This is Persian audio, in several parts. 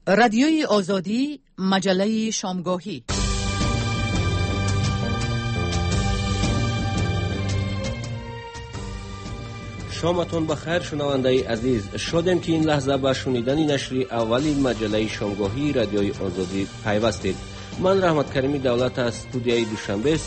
رادیوی آزادی، مجله شامگاهی. شامتون بخیر شنونده عزیز. شادیم که این لحظه به شنیدن نشر اولین مجله شامگاهی رادیوی آزادی پیوستید. من رحمت کریمی دولت از استودیوی دوشنبه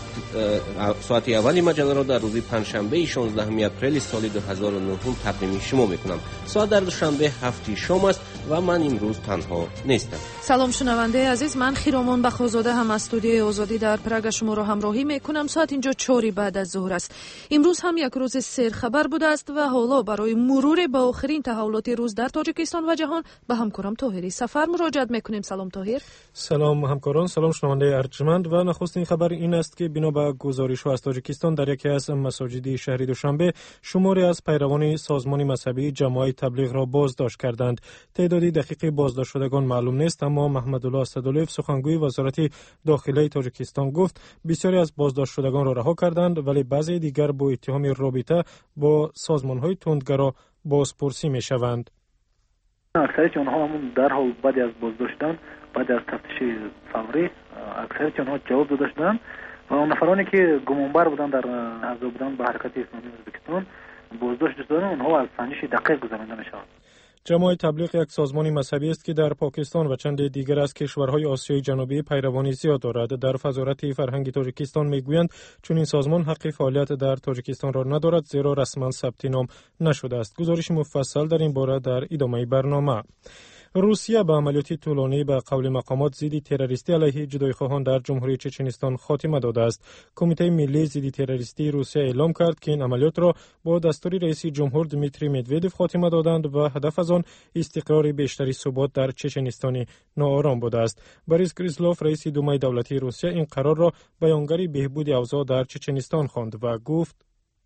ساعت اولی مجله را در روز پنجشنبه 16 اپریل سال 2009 تقدیم شما میکنم. ساعت در دوشنبه 7 شام است و من امروز تنها نیستم. سلام شنونده عزیز، من خیرامان بخوزاده هم از استودیوی آزادی در پراگ شما را همراهی میکنم. ساعت اینجا 4 بعد از ظهر است. امروز هم یک روز سیر خبر بوده است و حالا برای مرور با آخرین تحولات روز در تاجیکستان و جهان به همکارم طاهری سفر مراجعت میکنیم. سلام طاهر. سلام همکاران، سلام شنونده ارجمند. و نخستین خبر این است که بنا به گزارش‌ها از تاجیکستان در یکی از مساجد شهر دوشنبه شماری از پیروان سازمان مذهبی جماعت تبلیغ را بازداشت کردند. تعداد دقیق بازداشت شدگان معلوم نیست، اما محمدالله اسداللویف سخنگوی وزارت داخلی تاجیکستان گفت بسیاری از بازداشت شدگان را رها کردند، ولی بعضی دیگر با اتهام رابطه با سازمان‌های تندگرا بازپرسی می‌شوند. اکثریت آنها همون در حال بعد از بازداشتن، بعد از تفتیش فوری، اکثریت آنها جواب دادند و اون نفرانی که گمانبر بودند در اعضا بودند به حرکت اسلامی ازبکستان بازداشت شدند، اونها از سنجش دقیق گذرانده میشوند. جماعت تبلیغ یک سازمان مذهبی است که در پاکستان و چند دیگر از کشورهای آسیای جنوبی پیروانی زیاد دارد. در وزارت فرهنگ تاجیکستان میگویند چون این سازمان حق فعالیت در تاجیکستان را ندارد، زیرا رسما ثبت نام نشده است. گزارش مفصل در این باره در ادامه برنامه. روسیه به عملیات طولانی به قول مقامات ضد تروریستی علیه جدایخواهان در جمهوری چچنستان خاتمه داده است. کمیته ملی ضد تروریستی روسیه اعلام کرد که این عملیات را با دستور رئیس جمهور دمیتری مدودوف خاتمه دادند و هدف از آن استقرار بیشتری ثبات در چچنستان ناآرام بوده است. بوریس گریزلوف رئیس دومای دولتی روسیه این قرار را بیانگر بهبود اوضاع در چچنستان خواند و گفت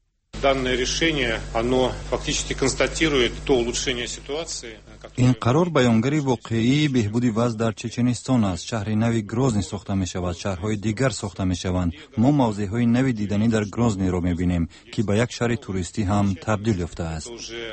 این قرار بیانگر واقعی بهبود وضع در چچنستان است. شهر نوی گروزنی ساخته می شود، شهرهای دیگر ساخته می شوند. ما موضعهای نوی دیدنی در گروزنی را می بینیم که به یک شهر توریستی هم تبدیل یافته است.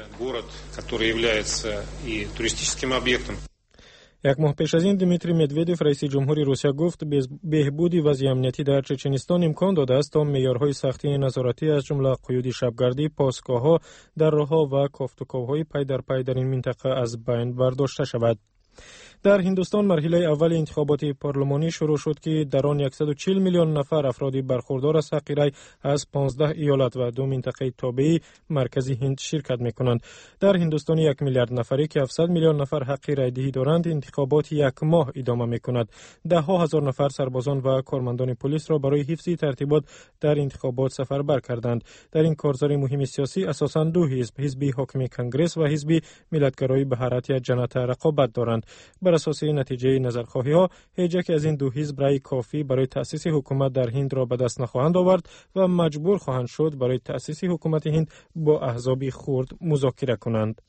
یک ماه پیش از این دمیتری مدودوف رئیس جمهوری روسیه گفت بهبود وضع امنیتی در چچنستان امکان داده است تا معیارهای سختی نظارتی از جمله قیود شبگردی، پاسگاه‌ها، دره‌ها و کافتوکاوهای پی در پی در این منطقه از بین برداشته شود. در هندوستان مرحله اول انتخابات پارلمانی شروع شد که در آن 140 میلیون نفر افرادی برخوردار از حق رای از 15 ایالت و 2 منطقه تابعی مرکزی هند شرکت می‌کنند. در هندوستان 1 میلیارد نفری که 700 میلیون نفر حق رای دهی دارند، انتخابات یک ماه ادامه می‌کند. ده‌ها هزار نفر سربازان و کارمندان پلیس را برای حفظ ترتیبات در انتخابات سفربر کردند. در این کارزار مهم سیاسی اساساً دو حزب حاکم کنگره و حزب ملت‌گرای بهارات جنتا رقابت دارند. بر اساس نتیجه نظرخواهی‌ها هیچ یک از این دو حزب رای کافی برای تأسیس حکومت در هند را به دست نخواهند آورد و مجبور خواهند شد برای تأسیس حکومت هند با احزاب خرد مذاکره کنند.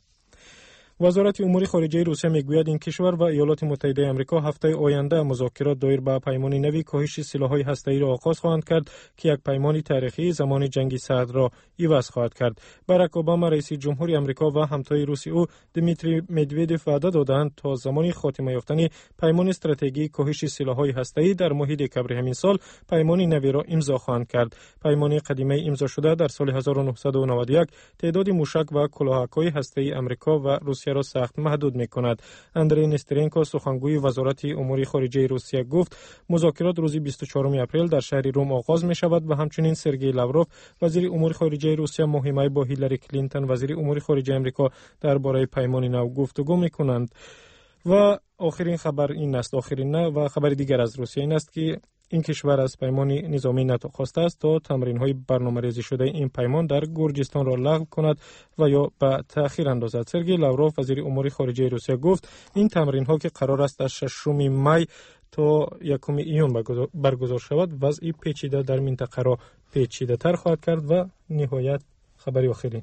وزارت امور خارجه روسیه میگوید این کشور و ایالات متحده آمریکا هفته آینده مذاکرات دایر به پیمان نوی کاهش سلاح‌های هسته‌ای را آغاز خواهند کرد که یک پیمان تاریخی زمان جنگ سرد را عوض خواهد کرد. باراک اوباما رئیس جمهوری آمریکا و همتای روسی او دمیتری مدودوف وعده دادند تا زمان خاتمه یافتن پیمان استراتژی کاهش سلاح‌های هسته‌ای در ماه دکامبر همین سال پیمان نوی را امضا خواهند کرد. پیمان قدیمی امضا شده در سال 1991 تعداد موشک و کلاهک‌های هسته‌ای آمریکا و روسیه را سخت محدود می‌کند. اندری نسترنکو سخنگوی وزارت امور خارجه روسیه گفت مذاکرات روز 24 اپریل در شهر روم آغاز می‌شود و همچنین سرگئی لاوروف وزیر امور خارجه روسیه مهمه با هیلاری کلینتون وزیر امور خارجه آمریکا درباره پیمان نو گفتگو می‌کنند. و آخرین خبر این است، و خبر دیگر از روسیه این است که این کشور از پیمان نظامی ناتو خواسته است تا تمرین‌های برنامه‌ریزی شده این پیمان در گرجستان را لغو کند و یا به تأخیر اندازد. سرگئی لاوروف وزیر امور خارجه روسیه گفت این تمرین‌ها که قرار است از 6 می تا 1 ایون برگزار شود، وضع پیچیده در منطقه را پیچیده‌تر خواهد کرد. و نهایت خبری آخرین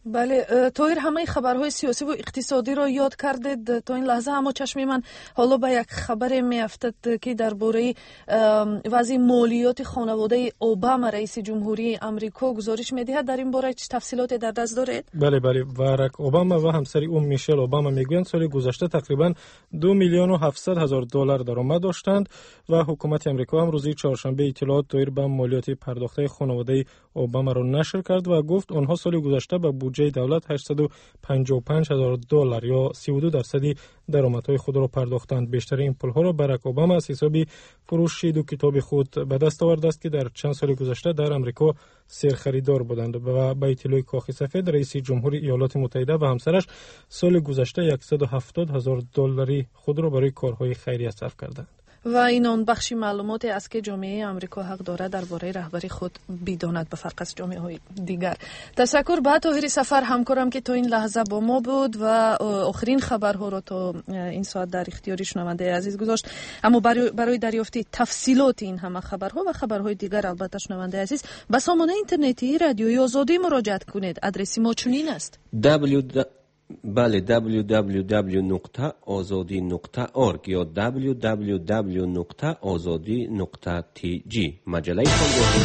بله، طاهر همه خبرهای سیاسی و اقتصادی را یاد کردید تا این لحظه، اما چشم من حالا به یک خبر میافتد که درباره وضع مالیات خانواده اوباما رئیس جمهوری آمریکا گزارش میدهد. در این باره تفصیلات در دست دارید؟ بله، باراک اوباما و همسر او میشل اوباما میگویند سال گذشته تقریبا 2,700,000 درآمد داشتند و حکومت آمریکا امروزی چهارشنبه اطلاعات دایر به مالیات پرداخته خانواده اوباما را نشر کرد و گفت آنها سال گذشته به بودجه دولت 855,000 دلار یا 32% درآمدهای خود را پرداختند. بیشتر این پولها را باراک اوباما از حساب فروش دو کتاب خود به دست آورده است که در چند سال گذشته در آمریکا سرخریدار بودند و به اطلاع کاخ سفید رئیس جمهوری ایالات متحده و همسرش سال گذشته 170,000 دلاری خود را برای کارهای خیریه صرف کردند. و این آن بخشی معلوماتی است که جامعه آمریکا حق دارد درباره رهبری خود بداند، به فرق از جامعه های دیگر. تشکر به طاهر سفر همکارم که تا این لحظه با ما بود و آخرین خبرها را تا این ساعت در اختیار شنونده عزیز گذاشت. اما برای دریافت تفصیلات این همه خبرها و خبرهای دیگر البته شنونده عزیز به سامانه اینترنتی رادیوی آزادی مراجعه کنید. آدرس ما چنین است: www.azadi.org یا www.azadi.tg. مجله شامگاهی.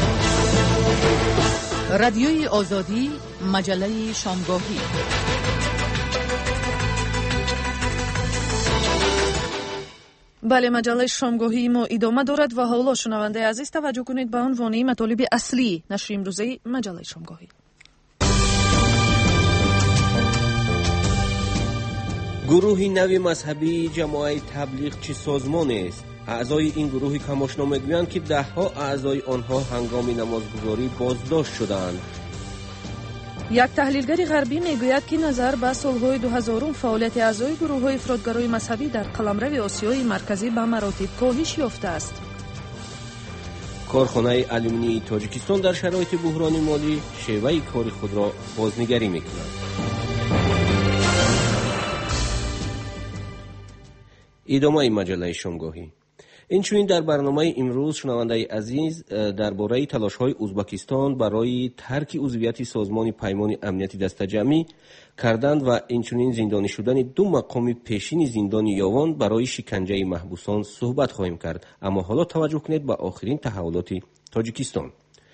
رادیوی آزادی، مجله شامگاهی. بله، مجله شامگاهی ما ادامه دارد و حالا شنونده عزیز توجه کنید به عنوان مطالب اصلی نشر امروزه مجله شامگاهی. گروهی نوی مذهبی جماعت تبلیغ چه سازمانی است؟ اعضای این گروهی کماشنا میگویند که دهها اعضای آنها هنگام نمازگزاری بازداشت شدند. یک تحلیلگر غربی میگوید که نظر به سالهای 2000 فعالیت اعضای گروه‌های افراطگرای مذهبی در قلمرو آسیای مرکزی به مراتب کاهش یافته است. کارخانه آلومینی تاجیکستان در شرایط بحران مالی شیوه کار خود را بازنگری میکند. ادامه مجله شامگاهی. اینچنین در برنامه امروز شنونده عزیز درباره تلاش‌های ازبکستان برای ترک عضویت سازمان پیمان امنیتی دسته‌جمعی کردند و اینچنین زندانی شدن دو مقام پیشین زندان یاوان برای شکنجه محبوسان صحبت خواهیم کرد. اما حالا توجه کنید به آخرین تحولات تاجیکستان.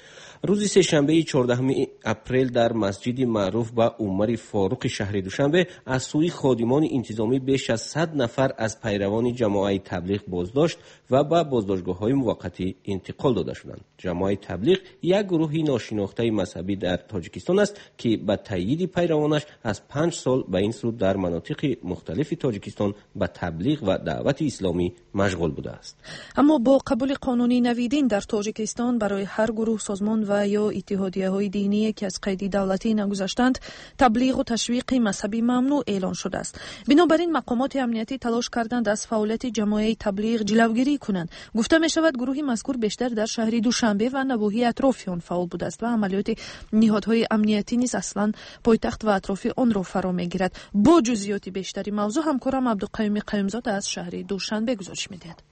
روز سه‌شنبه 14 اپریل در مسجد معروف به عمر فاروق شهر دوشنبه از سوی خادمان انتظامی بیش از 100 نفر از پیروان جماعت تبلیغ بازداشت و به بازداشتگاه‌های موقتی انتقال داده شدند. جماعت تبلیغ یک گروه ناشناخته مذهبی در تاجیکستان است که به تایید پیروانش از 5 سال به این سو در مناطق مختلف تاجیکستان به تبلیغ و دعوت اسلامی مشغول بوده است. اما با قبول قانونی نویدین در تاجیکستان برای هر گروه، سازمان و یا اتحادیه‌های دینی که از قید دولتی نگذشتند تبلیغ و تشویق مذهبی ممنوع اعلان شده است. بنابراین مقامات امنیتی تلاش کردند از فعالیت جماعت تبلیغ جلوگیری کنند. گفته می شود گروه مذکور بیشتر در شهر دوشنبه و نواحی اطراف آن فعال بوده است و عملیات نهادهای امنیتی نیز اصلا پایتخت و اطراف آن را فرا میگیرد. با جزئیات بیشتری موضوع همکارم عبدالقیوم قیومزاده از شهر دوشنبه گزارش می‌دهد.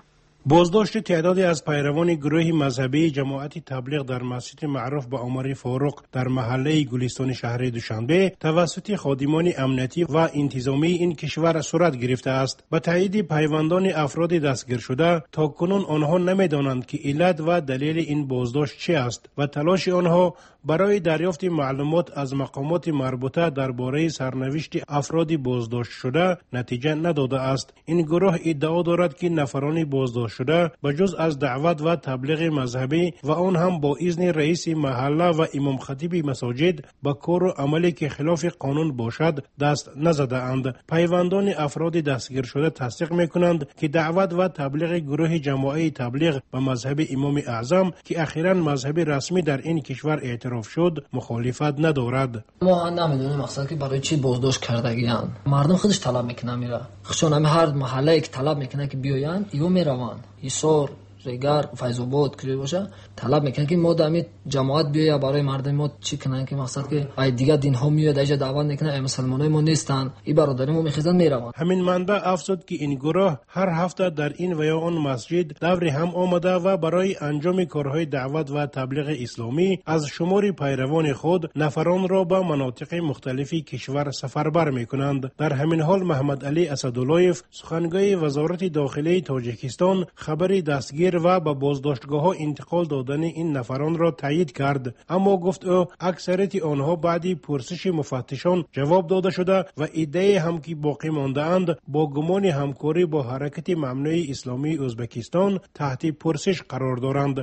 بازداشت تعدادی از پیروان گروه مذهبی جماعت تبلیغ در مسجد معروف به عمر فاروق در محله گلستان شهر دوشنبه توسط خادمان امنیتی و انتظامی این کشور صورت گرفته است. به تایید پیوندان افراد دستگیر شده تاکنون آنها نمی‌دانند که علت و دلیل این بازداشت چه است و تلاش آنها برای دریافت معلومات از مقامات مربوطه درباره سرنوشت افراد بازداشت شده نتیجه نداده است. این گروه ادعا دارد که نفران بازداشت شده به جز از دعوت و تبلیغ مذهبی و آن هم با اذن رئیس محله و امام خطیب مساجد به کار و عملی که خلاف قانون باشد دست نزده اند. پیوندان افراد دستگیر شده تصدیق میکنند که دعوت و تبلیغ گروه جماعت تبلیغ به مذهب امام اعظم که اخیراً مذهب رسمی در این کشور اعتراف شد مخالفت ندارد. ما نمیدونیم مقصد که برای چی بازداشت کردگیان. مردم خودش طلب میکنه میره. خشون هر محله که طلب میکنه که بیاین ایو میروان. ایسور رگر فیض‌آباد کلی باشه طلب میکنن که ما دمی جماعت بیاید برای مردم ما چی کنن که مقصد که ای دیگه دین ها میاد اینجا دعوت میکنن ای مسلمانای ما نیستن این برادری ما میخیزن میروند. همین منبع افزود که این گروه هر هفته در این و یا آن مسجد دور هم آمده و برای انجام کارهای دعوت و تبلیغ اسلامی از شمار پیروان خود نفران را به مناطق مختلفی کشور سفربر میکنند. در همین حال محمد علی اسداللهیف سخنگوی وزارت داخلی تاجیکستان خبر دستگیر و به بازداشتگاه ها انتقال دادن این نفران را تایید کرد، اما گفت او اکثریت آنها بعدی پرسش مفتشان جواب داده شده و ایده هم که باقی مانده اند با گمان همکاری با حرکت ممنوع اسلامی ازبکستان تحت پرسش قرار دارند.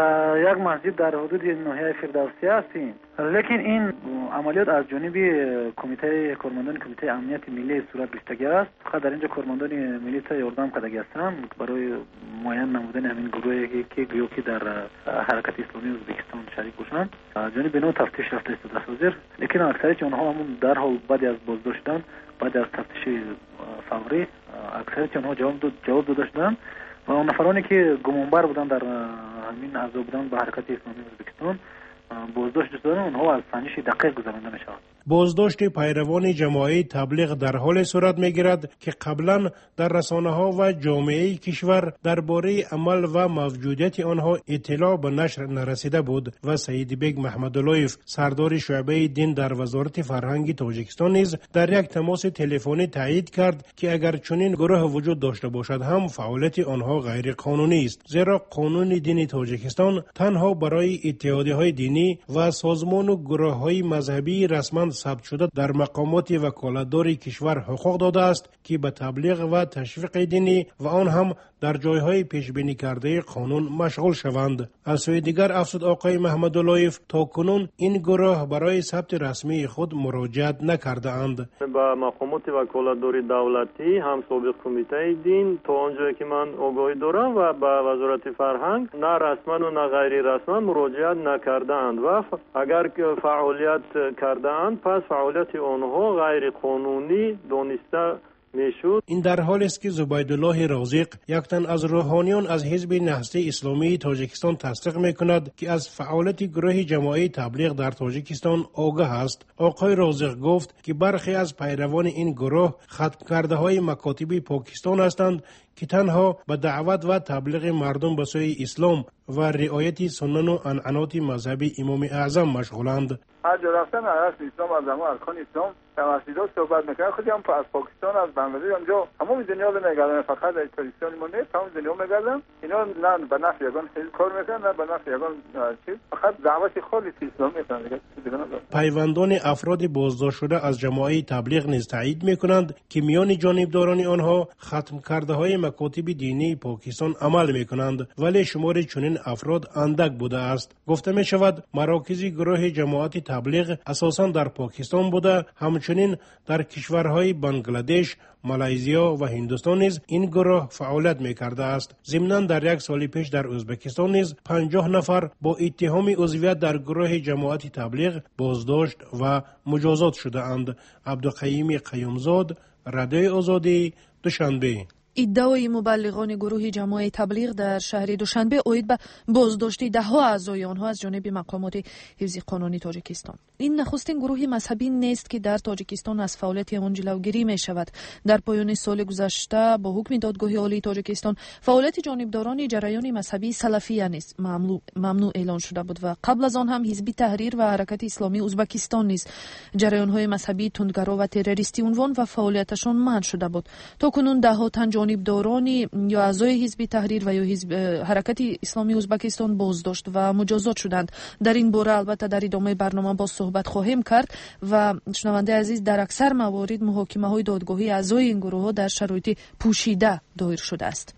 یک مسجد در حدود ناحیه فردوسی هستیم، لیکن این عملیات از جانب کمیته کارمندان کمیته امنیت ملی صورت گرفته است. فقط در اینجا کارمندان ملی یاردم کرده هستند برای معین نمودن همین گروهی که گویا که در حرکت اسلامی ازبکستان شریک باشند. از جانب نو تفتیش رفته است دست حاضر، لیکن اکثریت آنها همون در حال بعد از بازداشت شدن بعد از تفتیش فوری اکثریت آنها جواب داده شدند و اون نفرانی که گمانبر بودند در همین اعضا بودند به حرکت اسلامی ازبکستان بازداشت شدن اونها از سنجش دقیق گذرانده می شود. بازداشت پیروان جماعت تبلیغ در حال صورت میگیرد که قبلا در رسانه ها و جامعه کشور درباره عمل و موجودیت آنها اطلاع به نشر نرسیده بود و سید بیگ محمداللهیف سردار شعبه دین در وزارت فرهنگ تاجیکستان نیز در یک تماس تلفنی تایید کرد که اگر چنین گروه وجود داشته باشد هم فعالیت آنها غیر قانونی است، زیرا قانون دین تاجیکستان تنها برای اتحادیه‌های دینی و سازمان و گروه‌های مذهبی رسما ثبت شده در مقامات وکالتدار کشور حقوق داده است که به تبلیغ و تشویق دینی و آن هم در جایهای پیش بینی کرده قانون مشغول شوند. از سوی دیگر افزود آقای محمداللهیف تا کنون این گروه برای ثبت رسمی خود مراجعت نکرده اند. با مقامات وکالتدار دولتی هم سابق کمیته دین تا آنجایی که من آگاهی دارم و با وزارت فرهنگ نه رسما و نه غیر رسما مراجعت نکرده اند و اگر فعالیت کرده اند پس فعالیت آنها غیر قانونی دانسته میشود. این در حالی است که زبیدالله رازق یک تن از روحانیان از حزب نهضت اسلامی تاجیکستان تصدیق میکند که از فعالیت گروه جماعت تبلیغ در تاجیکستان آگاه است. آقای رازق گفت که برخی از پیروان این گروه ختم کرده های مکاتب پاکستان هستند که تنها به دعوت و تبلیغ مردم به سوی اسلام و رعایت سنن و عنعنات مذهبی امام اعظم مشغولند. هر جا رفتن از اسلام از همه ارکان اسلام در مسجدها صحبت میکنن. خودی هم از پاکستان از بنگلادش آنجا تمام دنیا رو میگردن، فقط در تاجیکستان ما نه تمام دنیا میگردن. اینا نه به نفع یگان حزب کار میکنن نه به نفع یگان چیز، فقط دعوت خالص اسلام میکنن. پیوندان افراد بازداشت شده از جماعت تبلیغ نیز تایید میکنند که میان جانبداران آنها ختم کرده های مکاتب دینی پاکستان عمل میکنند، ولی شمار چنین افراد اندک بوده است. گفته می شود مراکز گروه جماعت تبلیغ اساساً در پاکستان بوده، همچنین در کشورهای بنگلادش، مالزیا و هندوستان نیز این گروه فعالیت میکرده است. ضمناً در یک سال پیش در ازبکستان نیز 50 نفر با اتهام عضویت در گروه جماعت تبلیغ بازداشت و مجازات شده اند. عبدالقیوم قیومزاد، رادیوی آزادی، دوشنبه. ادعای مبلغان گروه جماعت تبلیغ در شهر دوشنبه اوید به بازداشت ده‌ها اعضای آنها از جانب مقامات حفظ قانونی تاجیکستان. این نخستین گروه مذهبی نیست که در تاجیکستان از فعالیت آن جلوگیری می شود. در پایان سال گذشته با حکم دادگاه عالی تاجیکستان فعالیت جانبداران جریان مذهبی سلفیه نیز ممنوع اعلان شده بود و قبل از آن هم حزب تحریر و حرکت اسلامی ازبکستان نیز جریان‌های مذهبی تندگرا و تروریستی عنوان و فعالیتشان منع شده بود. تا کنون ده‌ها تن جانبدارانی یا اعضای حزب تحریر و یا حزب حرکت اسلامی ازبکستان بازداشت و مجازات شدند. در این باره البته در ادامه برنامه با صحبت خواهیم کرد و شنونده عزیز در اکثر موارد محاکمه‌های دادگاهی اعضای این گروه‌ها در شرایط پوشیده دایر شده است.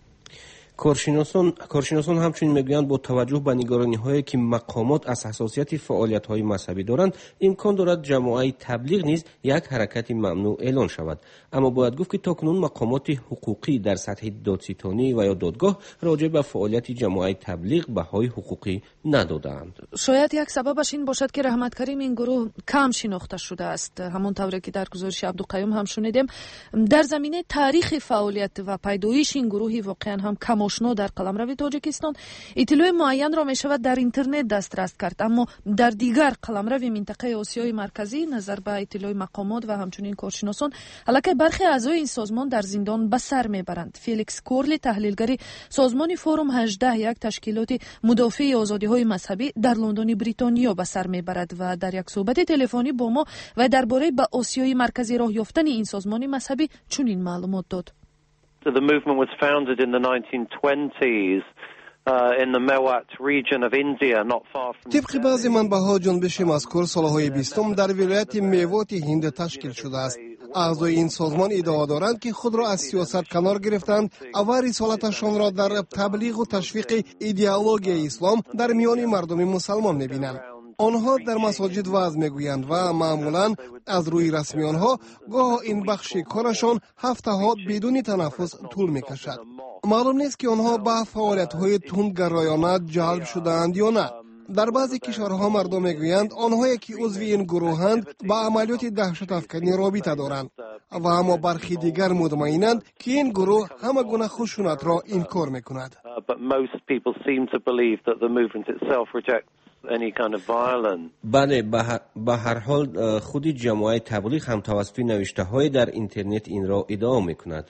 کارشناسان همچنین میگویند با توجه به نگرانی‌هایی که مقامات از حساسیت فعالیت‌های مذهبی دارند، امکان دارد جماعت تبلیغ نیز یک حرکت ممنوع اعلان شود. اما باید گفت که تاکنون مقامات حقوقی در سطح دادستانی و یا دادگاه راجع به فعالیت جماعت تبلیغ بهای حقوقی ندادند. شاید یک سببش این باشد که رحمت کریم این گروه کم شناخته شده است. همونطوری که در گزارش عبدالقیوم هم شنیدیم، در زمینه تاریخ فعالیت و پیدایش این گروه واقعا هم کم آشنا در قلمرو تاجیکستان اطلاع معین را می شود در اینترنت دسترس کرد، اما در دیگر قلمرو منطقه آسیای مرکزی نظر به اطلاع مقامات و همچنین کارشناسان البته برخی اعضای این سازمان در زندان به سر میبرند. فیلیکس کورلی تحلیلگری سازمان فورم 18 یک تشکیلات مدافع آزادی‌های مذهبی در لندن بریتانیا به سر میبرد و در یک صحبت تلفنی با ما و درباره به آسیای مرکزی راه یافتن این سازمان مذهبی چنین معلومات داد. The movement was founded in the 1920s in the Mewat region of India, not far from. طبق بعضی منبع‌ها جنبش مذکور سالهای 20 در ولایت میوات هند تشکیل شده است. اعضای این سازمان ادعا دارند که خود را از سیاست کنار گرفتند و رسالتشان را در تبلیغ و تشویق ایدئولوژی اسلام در میان مردم مسلمان می‌بینند. آنها در مساجد وعظ میگویند و معمولا از روی رسمی آنها گاه این بخش کارشان هفته‌ها بدون تنفس طول میکشد. معلوم نیست که آنها به فعالیت‌های تندگرایانه جلب شده‌اند یا نه. در بعضی کشورها مردم میگویند آنهایی که عضو این گروهند با عملیات دهشت افکنی رابطه دارند و اما برخی دیگر مطمئنند که این گروه همه گونه خشونت را انکار میکند. بله، به هر حال خودی جماعت تبلیغ هم توسط نوشته‌های در اینترنت این را ادعا میکند.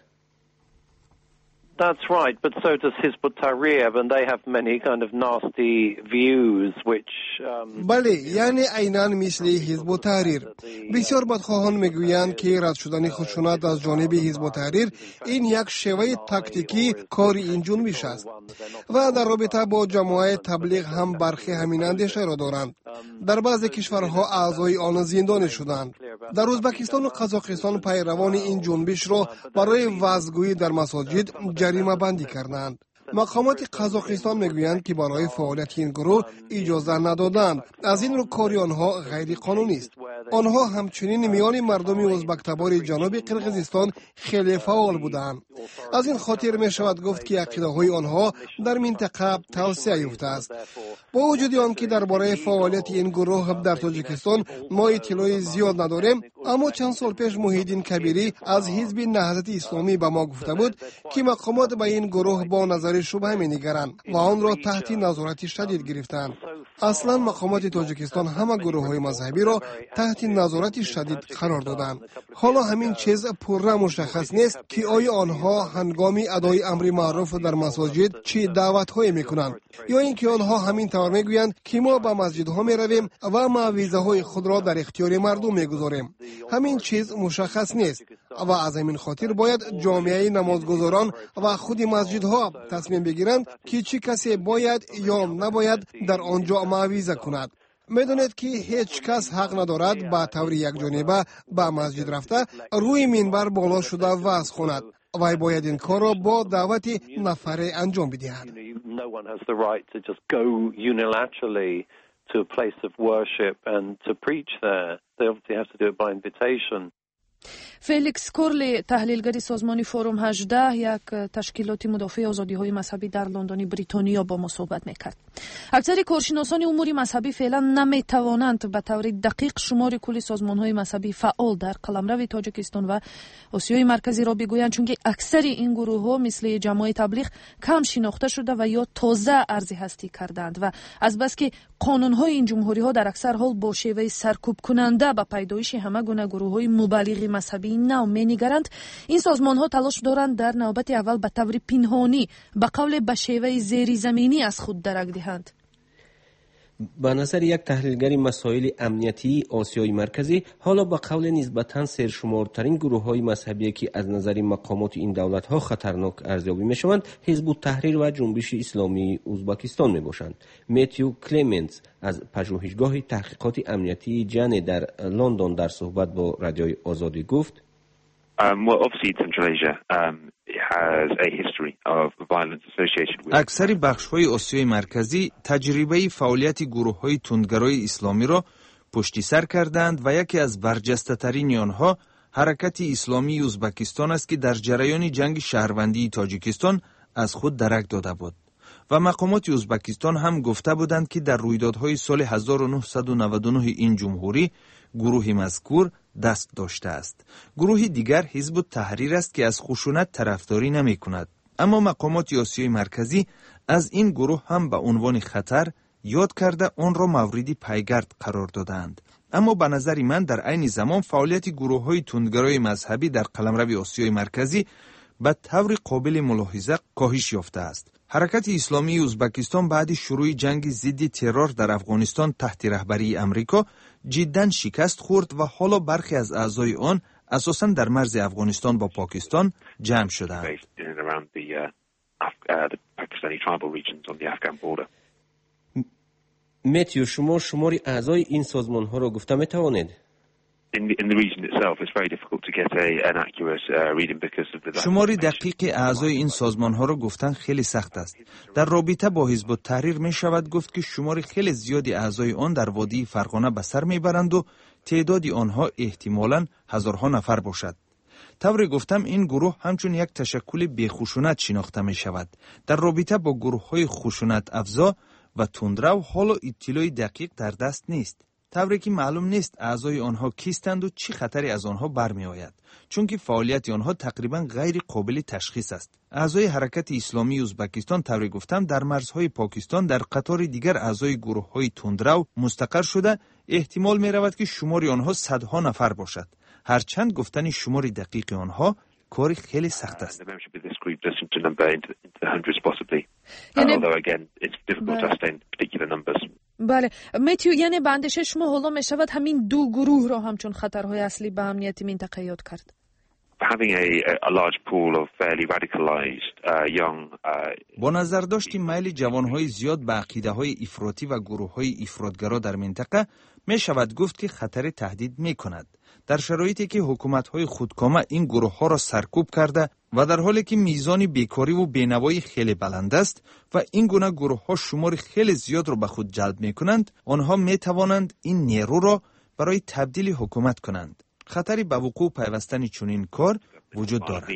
That's right, but so does Hizb ut-Tahrir, and they have many kind of nasty views which بله، یعنی عیناً مثل حزب التحریر. بسیار بدخواهان میگویند که رد شدن خشونت از جانب حزب التحریر این یک شیوه تاکتیکی کار این جنبش است و در رابطه با جماعت تبلیغ هم برخی همین اندیشه را دارند. در بعضی کشورها اعضای آن زندانی شدند. در ازبکستان و قزاقستان پیروان این جنبش را برای وعظگویی در مساجد جریمه بندی کردند. مقامات قزاقستان میگویند که برای فعالیت این گروه اجازه ندادند. از این رو کاری آنها غیر قانونی است. آنها همچنین میان مردم ازبک تبار جنوب قرقیزستان خیلی فعال بودند. از این خاطر می شود گفت که عقیده‌های آنها در منطقه توسعه یافته است. با وجود آنکه درباره فعالیت این گروه در تاجیکستان ما اطلاعی زیاد نداریم، اما چند سال پیش محیدین کبیری از حزب نهضت اسلامی به ما گفته بود که مقامات به این گروه با نظر شبهه می‌نگرند و آن را تحت نظارت شدید گرفتند. اصلا مقامات تاجیکستان همه گروه‌های مذهبی را تحت نظارت شدید قرار دادند. حالا همین چیز پررا مشخص نیست که آیا آنها هنگام ادای امر معروف در مساجد چه دعوت‌هایی می‌کنند یا اینکه آنها همین طور می‌گویند که ما به مسجدها می‌رویم و موعظه‌های خود را در اختیار مردم می‌گذاریم. همین چیز مشخص نیست و از همین خاطر باید جامعه نمازگزاران و خود مسجدها تصمیم بگیرند که چه کسی باید یا نباید در آنجا موعظه کند. میدونید که هیچ کس حق ندارد با طور یک جانبه به مسجد رفته روی منبر بالا شده وعظ کند و باید این کار را با دعوت نفره انجام بدهد. To a place of worship and to preach there. They obviously have to do it by invitation. فیلیکس کورلی تحلیلگر سازمان فورم 18 یک تشکیلات مدافع آزادی‌های مذهبی در لندن بریتانیا با ما صحبت می‌کرد. اکثر کارشناسان امور مذهبی فعلا نمی‌توانند به طور دقیق شمار کل سازمان‌های مذهبی فعال در قلمرو تاجیکستان و آسیای مرکزی را بگویند، چون که اکثر این گروه‌ها مثل جماعت تبلیغ کم شناخته شده و یا تازه ارز هستی کردند و از بس که قانون‌های این جمهوری‌ها در اکثر حال با شیوه سرکوب کننده به پیدایش همه گونه گروه‌های مبلغ مذهبی نو می‌نگرند، این سازمان‌ها تلاش دارند در نوبت اول به طور پنهانی به قول به شیوه زیرزمینی از خود درک دهند. به نظر یک تحلیلگر مسائل امنیتی آسیای مرکزی، حالا با قول نسبتاً سرشمارترین گروه‌های مذهبی که از نظر مقامات این دولت‌ها خطرناک ارزیابی می‌شوند، حزب التحریر و جنبش اسلامی ازبکستان میباشند. متیو کلمنتس از پژوهشگاه تحقیقات امنیتی جن در لندن در صحبت با رادیوی آزادی گفت: اکثر بخش‌های آسیای مرکزی تجربه فعالیت گروه‌های تندگرای اسلامی را پشت سر کردند و یکی از برجسته‌ترین آنها حرکت اسلامی ازبکستان است که در جریان جنگ شهروندی تاجیکستان از خود درک داده بود و مقامات ازبکستان هم گفته بودند که در رویدادهای سال 1999 این جمهوری گروه مذکور دست داشته است. گروه دیگر حزب التحریر است که از خشونت طرفداری نمی کند. اما مقامات آسیای مرکزی از این گروه هم به عنوان خطر یاد کرده آن را موردی پیگرد قرار دادند. اما به نظر من در عین زمان فعالیت گروه‌های تندگرای مذهبی در قلمرو آسیای مرکزی به طور قابل ملاحظه کاهش یافته است. حرکت اسلامی ازبکستان بعد شروع جنگ ضد ترور در افغانستان تحت رهبری امریکا جداً شکست خورد و حالا برخی از اعضای آن اساساً در مرز افغانستان با پاکستان جمع شدند. متیو، شما شماری اعضای این سازمان ها را گفته می توانید؟ شماری دقیق اعضای این سازمان ها را گفتن خیلی سخت است. در رابطه با حزب التحریر می شود گفت که شماری خیلی زیادی اعضای آن در وادی فرغانه به سر می برند و تعداد آنها احتمالاً هزارها نفر باشد. طوری گفتم این گروه همچون یک تشکل بیخشونت شناخته می شود. در رابطه با گروه های خشونت افزا و تندرو حالا اطلاعی دقیق در دست نیست. طوری که معلوم نیست اعضای آنها کیستند و چی خطری از آنها برمی آید، چون که فعالیت آنها تقریبا غیر قابل تشخیص است. اعضای حرکت اسلامی ازبکستان طوری گفتم در مرزهای پاکستان در قطار دیگر اعضای گروه های تندرو مستقر شده، احتمال می رود که شمار آنها صدها نفر باشد. هرچند گفتن شمار دقیق آنها کاری خیلی سخت است. بله متیو، یعنی به اندیشه شما حالا می شود همین دو گروه را همچون خطرهای اصلی به امنیت منطقه یاد کرد؟ با نظر داشت میل جوانهای زیاد به عقیده‌های افراطی و گروه‌های افراطگرا در منطقه می شود گفت که خطر تهدید می کند. در شرایطی که حکومت‌های خودکامه این گروه‌ها را سرکوب کرده و در حالی که میزان بیکاری و بینوایی خیلی بلند است و این گونه گروه‌ها شمار خیلی زیاد را به خود جلب می‌کنند، آنها می‌توانند این نیرو را برای تبدیل حکومت کنند. خطری به وقوع پیوستن چنین کار وجود دارد.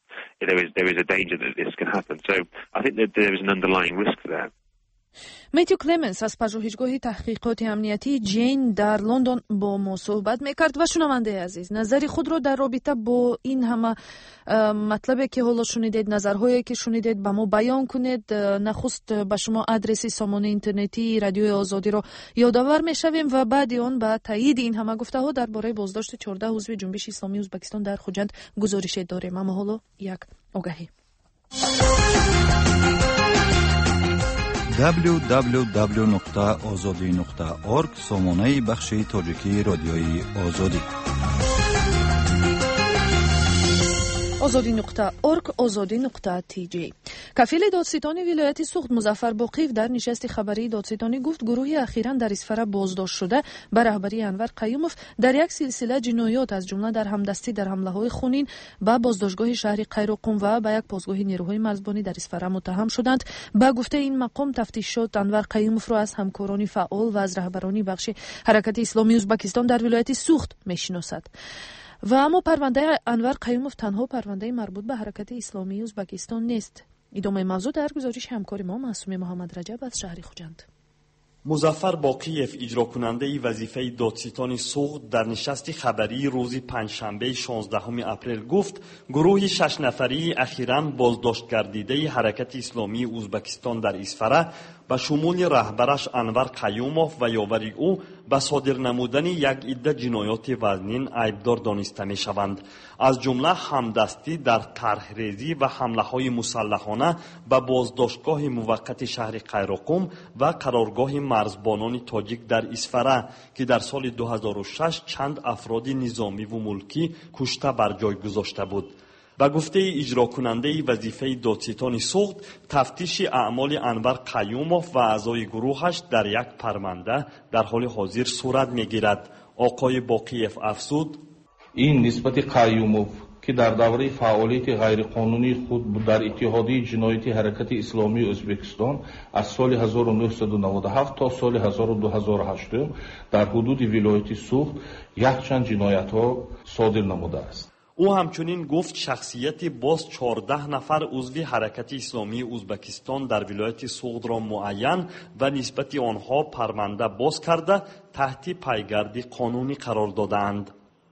متیو کلمنس از پژوهشگاه تحقیقات امنیتی جین در لندن با ما صحبت میکرد. و شنونده عزیز، نظری خود رو در رابطه با این همه مطلبی که حالا شنیدید، نظرهایی که شنیدید به ما بیان کنید. نخست به شما آدرس سامانه اینترنتی رادیوی آزادی رو یادآور میشویم و بعد آن به تایید این همه گفته ها درباره بازداشت 14 عضو جنبش اسلامی ازبکستان در خوجند گزارش داریم. اما حالا یک آگهی. www.azadi.org سامانه بخش تاجیکی رادیوی آزادی. azadi.org azadi.tj. کفیل دادستان ولایت سوخت مظفر باقیف در نشست خبری دادستانی گفت گروهی اخیراً در اسفره بازداشت شده به رهبری انور قیوموف در یک سلسله جنایات از جمله در همدستی در حمله‌های خونین به بازداشتگاه شهر قیروقم و به یک پاسگاه نیروهای مرزبانی در اسفره متهم شدند. به گفته این مقام تفتیشات انور قیوموف را از همکاران فعال و از رهبرانی بخش حرکت اسلامی ازبکستان در ولایت سوخت میشناسد. و اما پرونده انور قیوموف تنها پرونده مربوط به حرکت اسلامی ازبکستان نیست. ادامه موضوع در گزارش همکار ما معصومه محمد رجب از شهر خوجند. مظفر باقیف اجرا کننده وظیفه دادستان سوخت در نشست خبری روز پنجشنبه 16 اپریل گفت گروه 6 نفری اخیراً بازداشت گردیده حرکت اسلامی ازبکستان در اسفره به شمول رهبرش انور قیوموف و یاوری او به صادر نمودن یک عده جنایات وزنین عیبدار دانسته می شوند. از جمله همدستی در طرحریزی و حمله های مسلحانه به بازداشتگاه موقت شهر قیروقم و قرارگاه مرزبانان تاجیک در اسفره که در سال 2006 چند افراد نظامی و ملکی کشته بر جای گذاشته بود. به گفته اجرا کننده وظیفه دادستان سوخت، تفتیش اعمال انور قیوموف و اعضای گروهش در یک پرونده در حال حاضر صورت میگیرد. آقای باقیف افزود: این نسبت قیوموف که در دوره فعالیت غیرقانونی خود در اتحادیه جنایتی حرکت اسلامی ازبکستان از سال 1997 تا سال 2008 در حدود ولایت سوخت یک چند جنایت ها صادر نموده است. او همچنین گفت شخصیت باز 14 نفر عضو حرکت اسلامی ازبکستان در ولایت سوخت را معین و نسبت آنها پرونده باز کرده تحت پیگرد قانونی قرار دادند.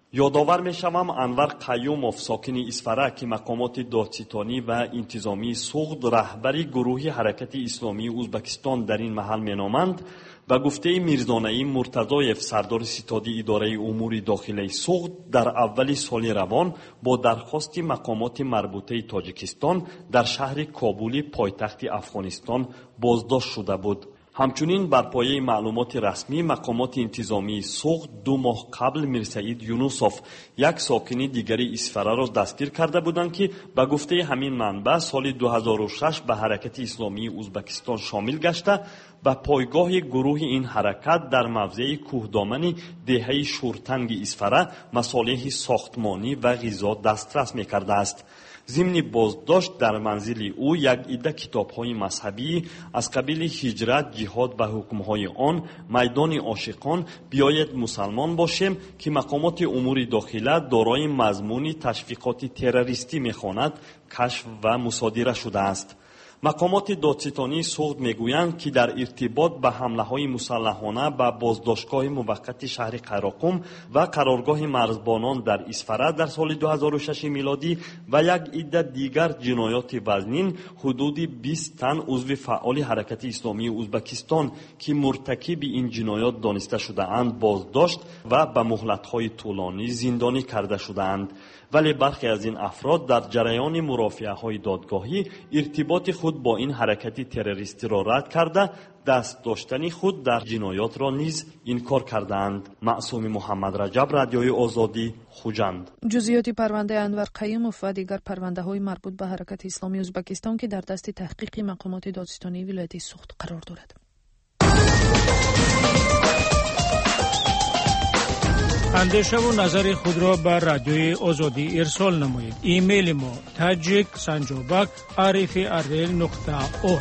یادآور می‌شوم انور قیوموف ساکن اسفره که مقامات دادستانی و انتظامی سوخت رهبری گروه حرکت اسلامی ازبکستان در این محل مینامند و گفته میرزانعیم مرتضایف سردار ستادی اداره امور داخلی سوخت در اول سال روان با درخواست مقامات مربوطه تاجیکستان در شهر کابل پایتخت افغانستان بازداشت شده بود. همچنین بر پایه معلومات رسمی مقامات انتظامی سوخت 2 ماه قبل میرسعید یونوسوف یک ساکن دیگری اسفره را دستگیر کرده بودند که به گفته همین منبع سال 2006 به حرکت اسلامی ازبکستان شامل گشته و پایگاه گروه این حرکت در موضع کوهدامن دهه شورتنگ اسفره مصالح ساختمانی و غذا دسترس می‌کرده است. ضمن بازداشت در منزل او یک عده کتاب‌های مذهبی از قبیل هجرت، جهاد و حکم‌های آن، میدان عاشقان، بیاید مسلمان باشیم که مقامات امور داخله دارای مضمون تشویقات تروریستی می‌خواند کشف و مصادره شده است. مقامات دادستانی سوخت میگویند که در ارتباط به حمله‌های مسلحانه به بازداشتگاه موقت شهر قراقم و قرارگاه مرزبانان در اسفره در سال 2006 میلادی و یک عده دیگر جنایات وزنین حدود 20 تن عضو فعال حرکت اسلامی ازبکستان که مرتکب این جنایات دانسته شده‌اند بازداشت و به مهلت‌های طولانی زندانی کرده شده‌اند. ولی برخی از این افراد در جریان مرافعه‌های دادگاهی ارتباط خود با این حرکت تروریستی را رد کرده دست داشتن خود در جنایات را نیز انکار کردند. معصوم محمد رجب، رادیوی آزادی، خوجند. جزئیات پرونده انور قیوموف و دیگر پرونده‌های مربوط به حرکت اسلامی ازبکستان که در دست تحقیق مقامات دادستانی ولایت سوخت قرار دارد. اندیشه و نظر خود را بر رادیوی آزادی ارسال نمایید. ایمیل ما tajik@rfrl.org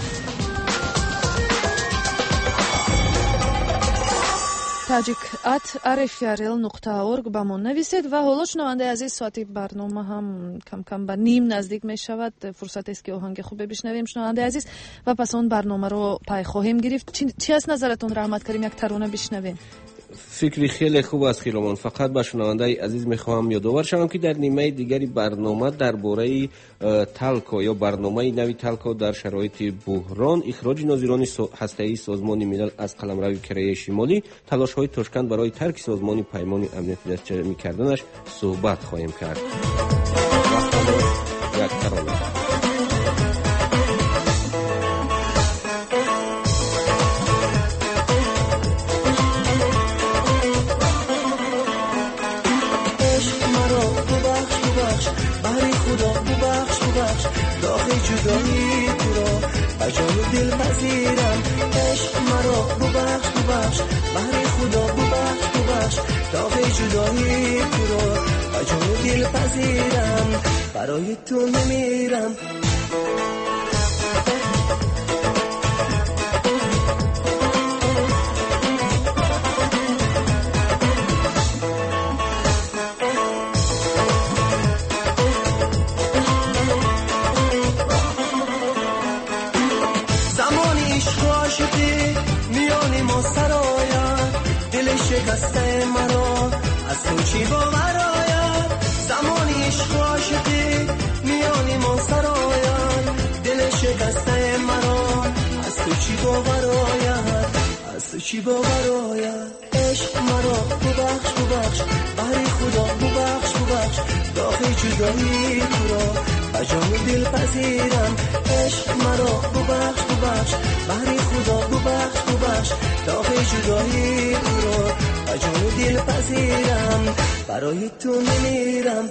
tajik@rfrl.org با ما نویسید. و حالا شنونده عزیز ساعتی برنامه هم کم کم به نیم نزدیک می شود. فرصت است که آهنگ خوب بشنویم شنونده عزیز و پس اون برنامه رو پای خواهیم گرفت. چی از نظرتون رحمت کریم یک ترانه بشنویم؟ فکری خیلی خوب است خیرمان. فقط به شنونده عزیز میخواهم یادآور شوم که در نیمه دیگری برنامه درباره تلکو یا برنامه نوی تلکو در شرایط بحران اخراج ناظران هسته‌ای سازمان ملل از قلمرو کره شمالی تلاش‌های تاشکند برای ترک سازمان پیمان امنیتی دستجمعی کردنش صحبت خواهیم کرد. یک ترانه جدایی تو را بجای دل پذیرم. عشق مرا ببخش بهر خدا ببخش داغ جدایی تو را بجای دل پذیرم. برای تو نمیرم شکسته مرا از تو چی باور آید. زمانی عشق عاشقی میان ما سر آید. دل شکسته مرا از تو چی باور آید. از تو چی باور آید. عشق مرا ببخش بهر خدا ببخش داغ جدایی تو را بجان دل پذیرم. عشق مرا ببخش بهر خدا ببخش داغ جدایی تو را بجان دل پذیرم. برای تو نمیرم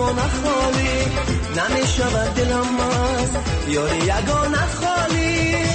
نمیشود دلم از یاری یگانه خالی.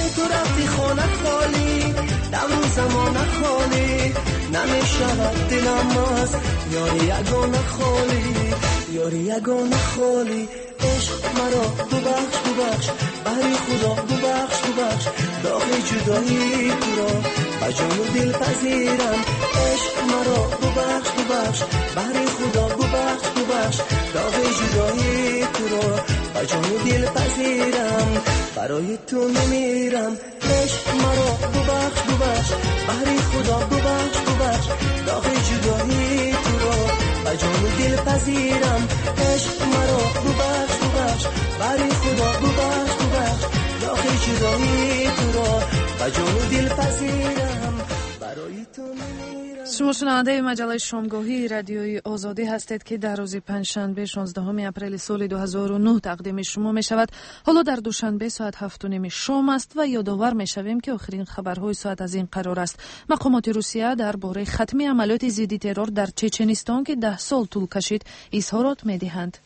نمیشود دلم از یاری یگانه خالی یاری یگانه خالی عشق مرا ببخش ببخش بری خدا ببخش ببخش داغ جدایی تو را با جان و دل پذیرم عشق مرا ببخش ببخش بری خدا ببخش ببخش داغ جدایی تو را با جان و دل پذیرم برای تو نمیرم عشق مرا ببخش ببخش بری خدا ببخش ببخش داغ جدایی تو را با جان و دل پذیرم عشق مرا ببخش ببخش بری خدا ببخش ببخش داغ جدایی تو را با جان و دل پذیرم برای تو نمیرم. شما شنونده مجله شامگاهی رادیوی آزادی هستید که در روز پنجشنبه 16 اپریل سال 2009 تقدیم شما می شود. حالا در دوشنبه ساعت 7:30 شام است و یادآور می شویم که آخرین خبرهای ساعت از این قرار است. مقامات روسیه درباره ختم عملیات ضد ترور در چچنستان که 10 سال طول کشید اظهارات می دهند.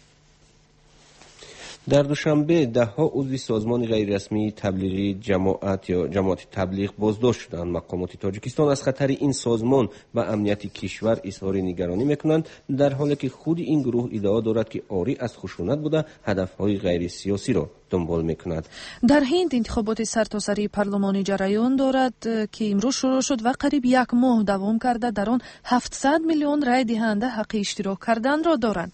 در دوشنبه ده‌ها عضو سازمان غیررسمی تبلیغی جماعت تبلیغ بازداشت شدند. مقامات تاجیکستان از خطر این سازمان و امنیت کشور اظهار نگرانی میکنند، در حالی که خود این گروه ادعا دارد که عاری از خشونت بوده هدفهای غیر سیاسی را دنبال میکند. در هند انتخابات سرتاسری پارلمانی جریان دارد که امروز شروع شد و قریب 1 ماه دوام کرده. در آن 700 میلیون رای دهنده حق اشتراک کردن را دارند.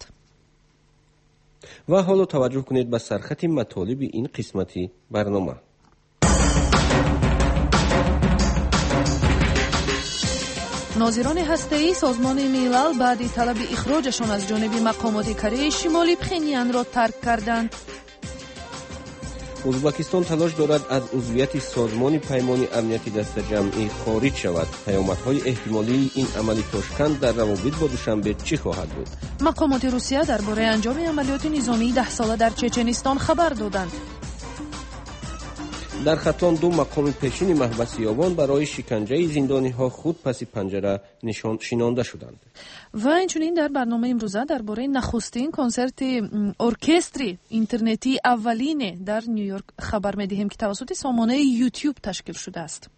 و حالا توجه کنید به سرخط مطالب این قسمتی برنامه. ناظران هسته‌ای سازمان ملل بعد طلب اخراجشان از جانب مقامات کره شمالی پخینیان را ترک کردند. ازبکستان تلاش دارد از عضویت سازمان پیمان امنیتی دست جمعی خارج شود. پیامدهای احتمالی این عمل تاشکند در روابط با دوشنبه چی خواهد بود؟ مقامات روسیه درباره انجام عملیات نظامی 10 ساله در چچنستان خبر دادند. در ختان 2 مقام پیشین محبس یابان برای شکنجه زندانی‌ها خود پس پنجره شینانده شدند. و اینچنین در برنامه امروزه درباره نخستین کنسرت ارکستری اینترنتی اولین در نیویورک خبر می‌دهیم که توسط سامانه یوتیوب تشکیل شده است.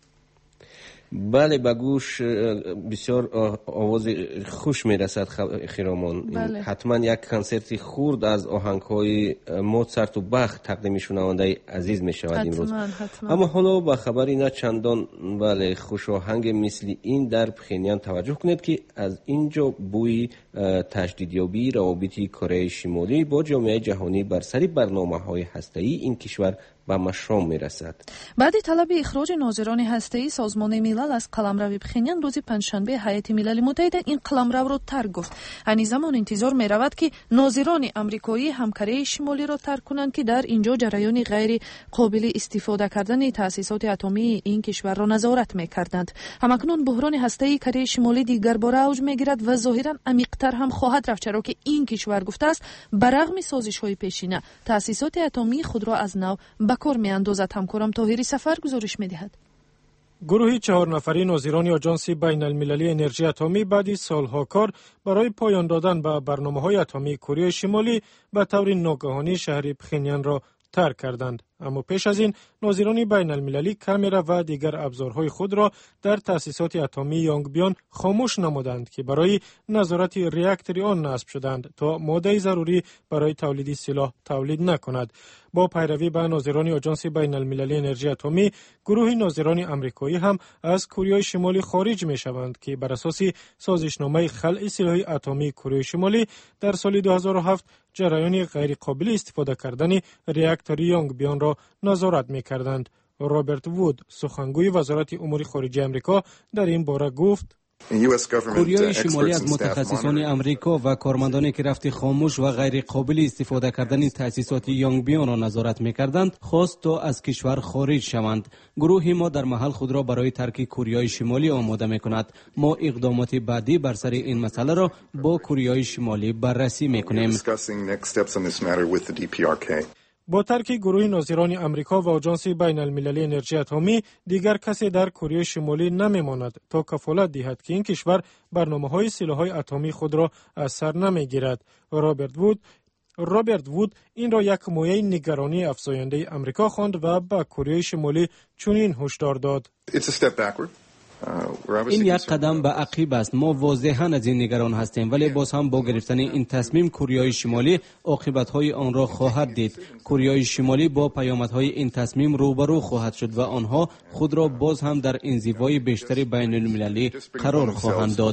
بله، به گوش بسیار آواز خوش میرسد خیرامان. بله. حتما یک کنسرت خورد از آهنگ‌های موزارت و باخ تقدیم شنونده عزیز میشود امروز. حتما. اما حالا به خبری نه چندان بله خوش آهنگ مثل این در پخینیان توجه کنید که از اینجا بوی تجدیدیابی روابط کره شمالی با جامعه جهانی بر سر برنامه‌های هسته‌ای این کشور به مشام میرسد. بعد طلب اخراج ناظران هسته‌ای سازمان ملل از قلمرو پخینیان روز پنجشنبه هیئت ملل متحد این قلمرو را ترک گفت. همین زمان انتظار می رود که ناظران آمریکایی هم کره شمالی را ترک کنند که در اینجا جریان غیر قابل استفاده کردن تأسیسات اتمی این کشور را نظارت می‌کردند. همکنون بحران هسته‌ای کره شمالی دیگر بار اوج می‌گیرد و ظاهراً عمیق‌تر هم خواهد رفت، چرا که این کشور گفته است برغم سازش‌های پیشینه تأسیسات اتمی خود را از نو کار می‌اندازد. همکارم طاهری سفر گزارش می‌دهد. گروه 4 نفری ناظران آژانس بین المللی انرژی اتمی بعد از سالها کار برای پایان دادن به برنامه‌های اتمی کره شمالی به طور ناگهانی شهر پخینیان را ترک کردند. اما پیش از این ناظران بین المللی کامرا و دیگر ابزارهای خود را در تأسیسات اتمی یانگبیان خاموش نمودند که برای نظارت ریاکتور آن نصب شدند تا ماده ضروری برای تولید سلاح تولید نکند. با پیروی به ناظران آژانس بین المللی انرژی اتمی، گروه ناظران آمریکایی هم از کره شمالی خارج می شوند که بر اساس سازشنامه خلع سلاح اتمی کره شمالی در سال 2007 جریان غیر قابل استفاده کردن ریاکتور یانگبیان را نظارت می کردند. رابرت وود سخنگوی وزارت امور خارجه آمریکا در این باره گفت: کره شمالی از متخصصان آمریکا و کارمندانی که رفت خاموش و غیر قابل استفاده کردن تأسیسات یانگبیان را نظارت می‌کردند خواست تا از کشور خارج شوند. گروه ما در محل خود را برای ترک کره شمالی آماده می‌کند. ما اقدامات بعدی بر سر این مسئله را با کره شمالی بررسی می‌کنیم. با ترک گروه ناظران آمریکا و آژانس بین المللی انرژی اتمی، دیگر کسی در کره شمالی نمی‌ماند تا کفالت دهد که این کشور برنامه‌های سلاح‌های اتمی خود را از سر نمی‌گیرد. رابرت وود این را یک مایه نگرانی افزاینده آمریکا خواند و به کره شمالی چنین هشدار داد: این یک قدم به عقب است. ما واضحاً از این نگران هستیم، ولی باز هم با گرفتن این تصمیم کوریای شمالی عاقبت‌های آن را خواهد دید. کوریای شمالی با پیامدهای این تصمیم روبرو خواهد شد و آنها خود را باز هم در انزوای بیشتر بین‌المللی قرار خواهند داد.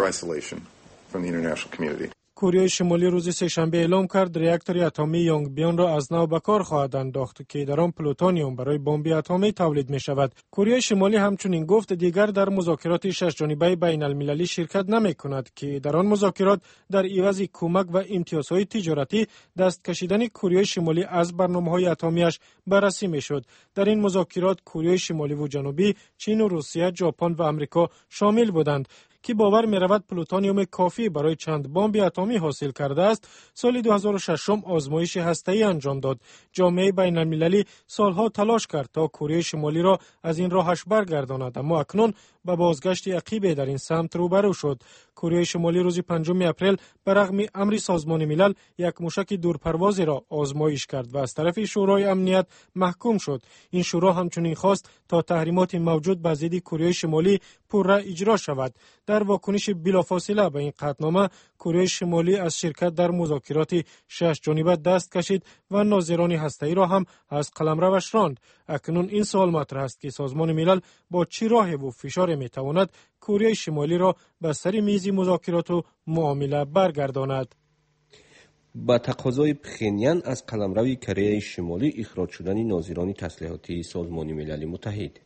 کره شمالی روز سه‌شنبه اعلام کرد راکتور اتمی یونگبیون را از نو به کار خواهد انداخت که در آن پلوتونیوم برای بمب اتمی تولید می شود. کره شمالی همچنین گفت دیگر در مذاکرات شش جانبه بین المللی شرکت نمی کند که در آن مذاکرات در عوض کمک و امتیازهای تجارتی دست کشیدن کره شمالی از برنامه‌های اتمیش بررسی می شد. در این مذاکرات کره شمالی و جنوبی، چین و روسیه، ژاپن و آمریکا شامل بودند که باور می رود پلوتونیوم کافی برای چند بمب اتمی حاصل کرده است. سال 2006 آزمایش هسته‌ای انجام داد. جامعه بین المللی سالها تلاش کرد تا کره شمالی را از این راهش برگرداند، اما اکنون به بازگشت عقیبه در این سمت روبرو شد. کره شمالی روز 5 اپریل برغم امر سازمان ملل یک موشک دورپروازی را آزمایش کرد و از طرف شورای امنیت محکوم شد. این شورا همچنین خواست تا تحریمات موجود بر ضد کره شمالی پررا اجرا شود. در واکنش بلافاصله به این قطعنامه، کره شمالی از شرکت در مذاکرات شش جانبه دست کشید و ناظران هسته‌ای را هم از قلمروش راند. اکنون این سوال مطرح است که سازمان ملل با چه راه و فشار میتواند کره شمالی را به سر میز مذاکرات و معامله برگرداند. با تقاضای پخینیان از قلمرو کره شمالی اخراج شدن ناظران تسلیحاتی سازمان ملل متحد.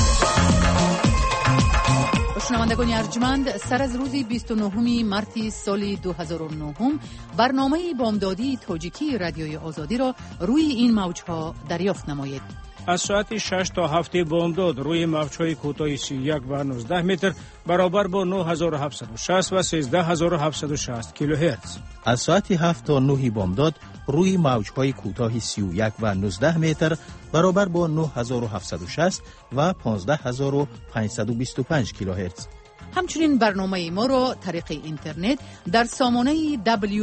شنوندگان ارجمند، سر از روز 29 مارس سال 2009 برنامه بامدادی تاجیکی رادیوی آزادی را روی این موج‌ها دریافت نمایید. از ساعت 6 تا 7 بامداد روی موج‌های کوتاه 31 و 19 متر برابر با 9760 و 13760 کیلوهرتز. از ساعت 7 تا 9 بامداد روی موج‌های کوتاه 31 و 19 متر برابر با 9760 و 15525 کیلوهرتز. همچنین برنامه ما را طریق اینترنت در سامانه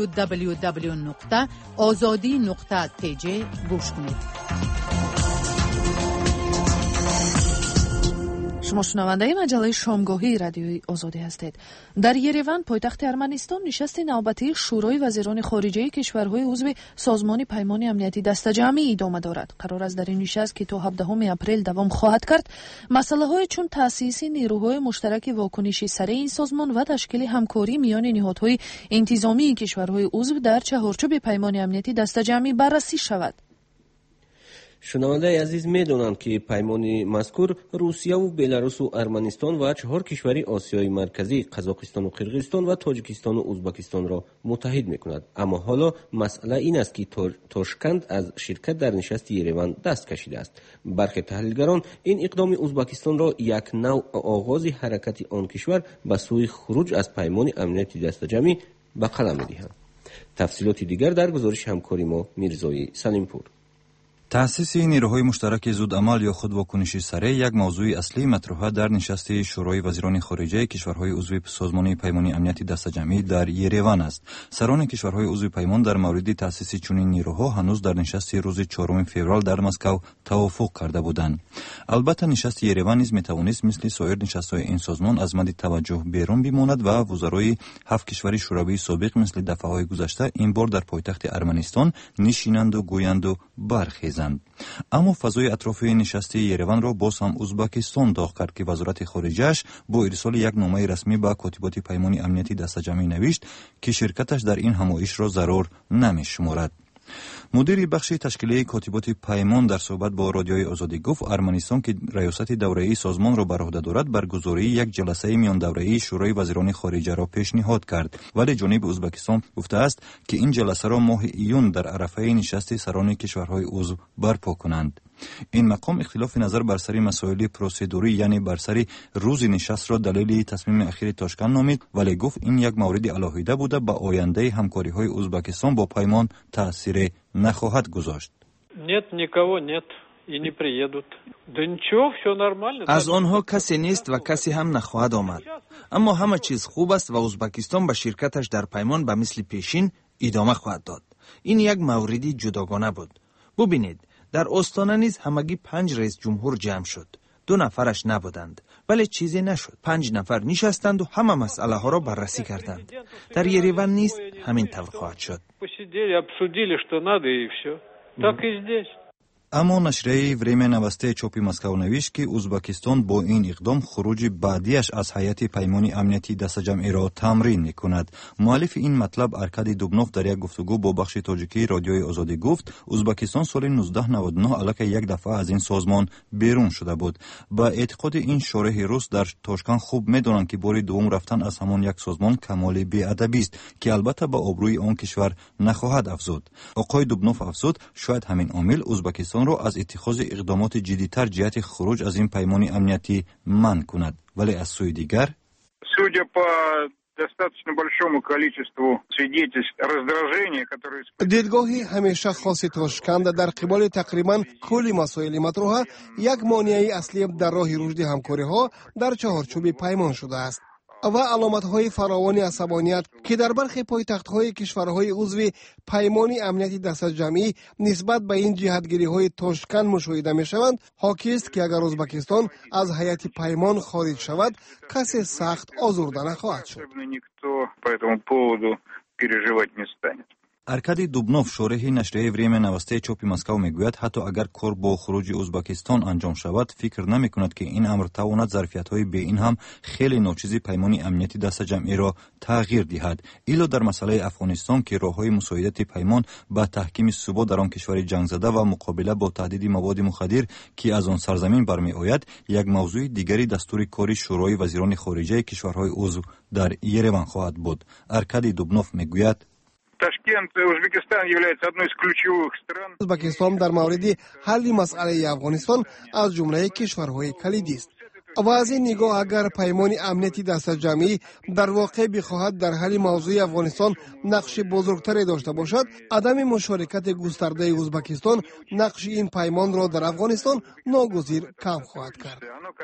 www.azadi.tj گوش کنید. شما شنونده مجله شامگاهی رادیوی آزادی هستید. در یریون پایتخت ارمنستان نشست نوبتی شورای وزیران خارجه کشورهای عضو سازمان پیمان امنیتی دسته‌جمعی ادامه دارد. قرار است در این نشست که تا 17 اپریل دوام خواهد کرد، مسائل‌های چون تأسیس نیروهای مشترک واکنشی سریع این سازمان و تشکیل همکاری میان نهادهای انتظامی کشورهای عضو در چهارچوب پیمان امنیتی دسته‌جمعی بررسی شود. شنونده عزیز میدونند که پیمان مذکور روسیه و بلاروس و ارمنستان و 4 کشور آسیای مرکزی قزاقستان و قرقیزستان و تاجیکستان و ازبکستان را متحد میکند. اما حالا مسئله این است که تاشکند از شرکت در نشست یریون دست کشیده است. برخی تحلیلگران این اقدام ازبکستان را یک نوع آغاز حرکت آن کشور به سوی خروج از پیمان امنیتی دسته‌جمعی به قلم می‌دهند. تفصیلات دیگر در گزارش همکاری ما میرزای سلیمپور. تأسیس نیروهای مشترک زودعمل یا خودواکنشی سریع یک موضوع اصلی مطرح در نشست شورای وزیران خارجه کشورهای عضو سازمان پیمان امنیتی دسته‌جمعی در یریون است. سران کشورهای عضو پیمان در مورد تأسیس چنین نیروها هنوز در نشست روز 4 فوریه در مسکو توافق کرده بودند. البته نشست یریون نیز میتوانست مثل سایر نشست‌های این سازمان از مد توجه بیرون بماند و وزرای 7 کشور شوروی سابق مثل دفعه‌های گذشته این بار در پایتخت ارمنستان نشینند و گویند و برخیزند. اما فضای اطراف نشست یریون را باز هم ازبکستان داغ کرد که وزارت خارجه‌اش با ارسال یک نامه رسمی به کاتبات پیمان امنیتی دسته‌جمعی نوشت که شرکتش در این همایش را ضرور نمی‌شمارد. مدیر بخش تشکیلی کاتبات پیمان در صحبت با رادیوی آزادی گفت ارمنستان که ریاست دوره‌ای سازمان را بر عهده دارد برگزاری یک جلسه میان دوره‌ای شورای وزیران خارجه را پیشنهاد کرد، ولی جانب ازبکستان گفته است که این جلسه را ماه ایون در عرفه نشست سران کشورهای عضو برپا کنند. این مقام اختلاف نظر بر سر مسائل پروسیدوری یعنی بر سر روز نشست را دلیل تصمیم اخیر تاشکند نامید، ولی گفت این یک مورد علاهیده بوده به آینده همکاری‌های ازبکستان با پیمان تأثیر نخواهد گذاشت. از آنها کسی نیست و کسی هم نخواهد آمد، اما همه چیز خوب است و ازبکستان به شرکتش در پیمان به مثل پیشین ادامه خواهد داد. این یک موردی جداگانه بود. ببینید در آستانه نیز همگی 5 رئیس جمهور جمع شد. 2 نفرش نبودند، ولی چیزی نشد. 5 نفر نشستند و همه مسئله ها را بررسی کردند. در یریون نیز همین طور خواهد شد. اما نشریه وریم نوسته چوپی مسکو نوشت که ازبکستان با این اقدام خروج بعدیش از هیئت پیمان امنیتی دست جمعی را تمرین میکند. مؤلف این مطلب ارکادی دوبنوف در یک گفتگو با بخش تاجیکی رادیوی آزادی گفت ازبکستان سال 1999 البته یک دفعه از این سازمان بیرون شده بود. با اعتقاد این شارح روس در تاشکند خوب میدانند که بار دوم رفتن از همان یک سازمان کمال بی‌ادبی است که البته با آبروی آن کشور نخواهد افزود. آقای دوبنوف افزود شاید همین عامل ازبکستان را از اتخاذ اقدامات جدی‌تر جهت خروج از این پیمان امنیتی منع کند. ولی از سوی دیگر دیدگاهی همیشه خاص تاشکند در قبال تقریبا کل مسائل مطروحه یک مانع اصلی در راه رشد همکاری‌ها در چهارچوب پیمان شده است و علامت‌های فراوان عصبانیت که در برخی پایتخت‌های کشورهای عضو پیمان امنیتی دست جمعی نسبت به این جهتگیری‌های تاشکند مشاهده می‌شوند، حاکی است که اگر ازبکستان از هیئت پیمان خارج شود کسی سخت آزرده نخواهد شد. ارکادی دوبنوف شارح نشریه وریم نوسته چوپی مسکو میگوید حتی اگر کار با خروج ازبکستان انجام شود فکر نمیکند که این امر تواند ظرفیت‌های به این هم خیلی ناچیز پیمان امنیتی دست جمعی را تغییر دهد. ایلا در مسئله افغانستان که راههای مساعدت پیمان با تحکیم ثبات در آن کشور جنگ زده و مقابله با تهدید مواد مخدر که از آن سرزمین برمیآید یک موضوع دیگری دستور کاری شورای وزیران خارجه کشورهای عضو در یریون خواهد بود. ارکادی دوبنوف میگوید ازبکستان در مورد حل مسئله افغانستان از جمله کشورهای کلیدی است و از این نگاه اگر پیمان امنیتی دست جمعی در واقع بخواهد در حل موضوع افغانستان نقش بزرگتری داشته باشد، عدم مشارکت گسترده ازبکستان نقش این پیمان را در افغانستان ناگزیر کم خواهد کرد.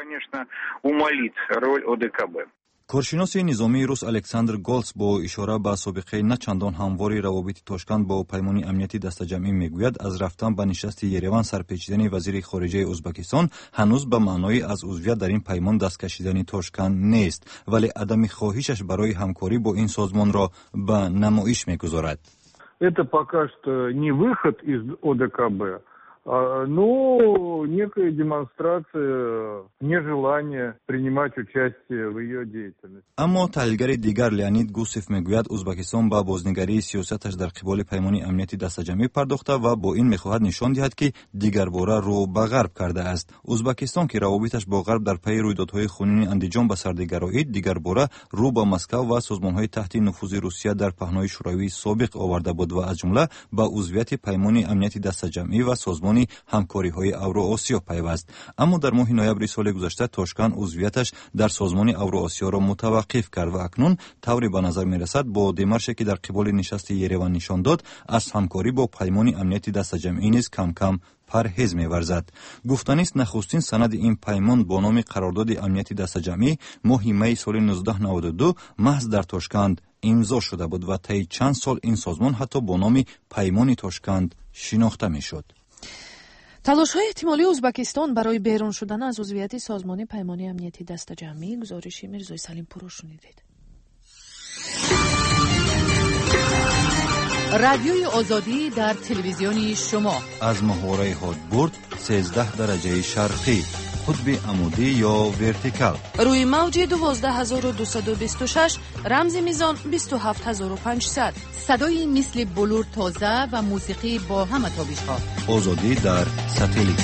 کارشناس نظامی روس الکساندر گولتس با اشاره به سابقه نه چندان همواری روابط تاشکند با پیمان امنیتی دست جمعی میگوید از رفتن به نشست یریون سرپیچیدن وزیر خارجه ازبکستان هنوز به معنای از عضویت در این پیمان دست کشیدن تاشکند نیست، ولی عدم خواهشش برای همکاری با این سازمان را به نمایش میگذارد. Это пока что не выход из ОДКБ, но некая демонстрация нежелания принимать участие в ее деятельности. اما تحلیلگر دیگر لئونید گوسف میگوید ازبکستان با بازنگری سیاستش در قبال پیمان امنیتی دست جمعی پرداخته و با این میخواهد نشان دهد که دیگر باره رو به غرب کرده است. ازبکستان که روابطش با غرب در پی رویدادهای خونین اندیجان به سر گرایید، دیگر باره رو به مسکو و سازمانهای تحت نفوذ روسیه در پهنای شوروی سابق آورده بود و از جمله به عضویت پیمان امنیتی دست جمعی و سازمان همکاری‌های اوراسیا پیوست. اما در ماه نوامبر سال گذشته تاشکند عضویتش در سازمان اوراسیا را متوقف کرد و اکنون طوری به نظر می‌رسد با دمارشی که در قبال نشست یریون نشان داد از همکاری با پیمان امنیتی دست جمعی نیز کم کم پرهیز می‌ورزد. گفتنی است نخستین سند این پیمان با نام قرارداد امنیتی دست جمعی ماه می سال 1992 محض در تاشکند امضا شده بود و طی چند سال این سازمان حتی با نام پیمان تاشکند شناخته می‌شد. تلاش‌های احتمالی ازبکستان برای بیرون شدن از عضویت سازمان پیمان امنیتی دست جمعی، گزارشی میرزای سلیم پور شنیدید. رادیوی آزادی در تلویزیون شما از محوره هادبورد 13 درجه شرقی، قطب عمودی یا ورتیکال، روی موج 12226 رمز میزان 27500، صدای مثل بلور تازه و موسیقی با همه تابش‌ها. آزادی در ساتلیت.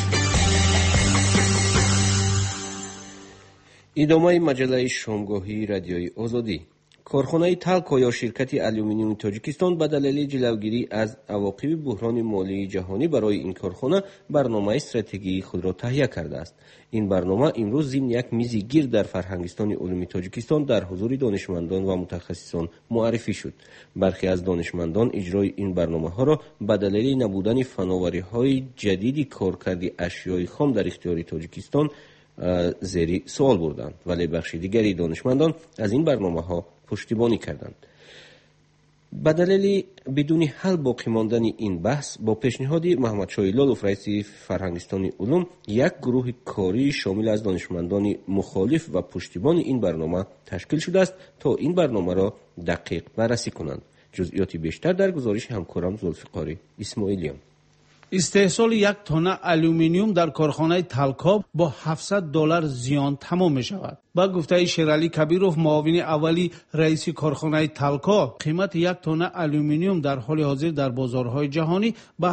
ادامه مجله شامگاهی رادیوی آزادی. کارخانه تالکو یا شرکت آلومینیوم تاجیکستان به دلیل جلوگیری از عواقب بحران مالی جهانی برای این کارخانه برنامه استراتژی خود را تهیه کرده است. این برنامه امروز ضمن یک میز گیر در فرهنگستان علومی تاجیکستان در حضور دانشمندان و متخصصان معرفی شد. برخی از دانشمندان اجرای این برنامه ها را به دلیل نبودن فناوری های جدید کارکرد اشیای خام در اختیار تاجیکستان زیر سوال بردند، ولی بخش دیگری دانشمندان از این برنامه ها پشتیبانی کردند. به دلیل بدون حل باقی ماندن این بحث با پیشنهاد محمد شایلالوف رئیس فرهنگستان علوم یک گروه کاری شامل از دانشمندان مخالف و پشتیبان این برنامه تشکیل شده است تا این برنامه را دقیق بررسی کنند. جزئیات بیشتر در گزارش همکارم ذوالفقار اسماعیلیان. استحصال 1 تن الومینیوم در کارخانه تالکا با $700 زیان تمام می شود. با گفته شیرعلی کبیروف معاون اولی رئیس کارخانه تالکا، قیمت 1 تن الومینیوم در حال حاضر در بازارهای جهانی به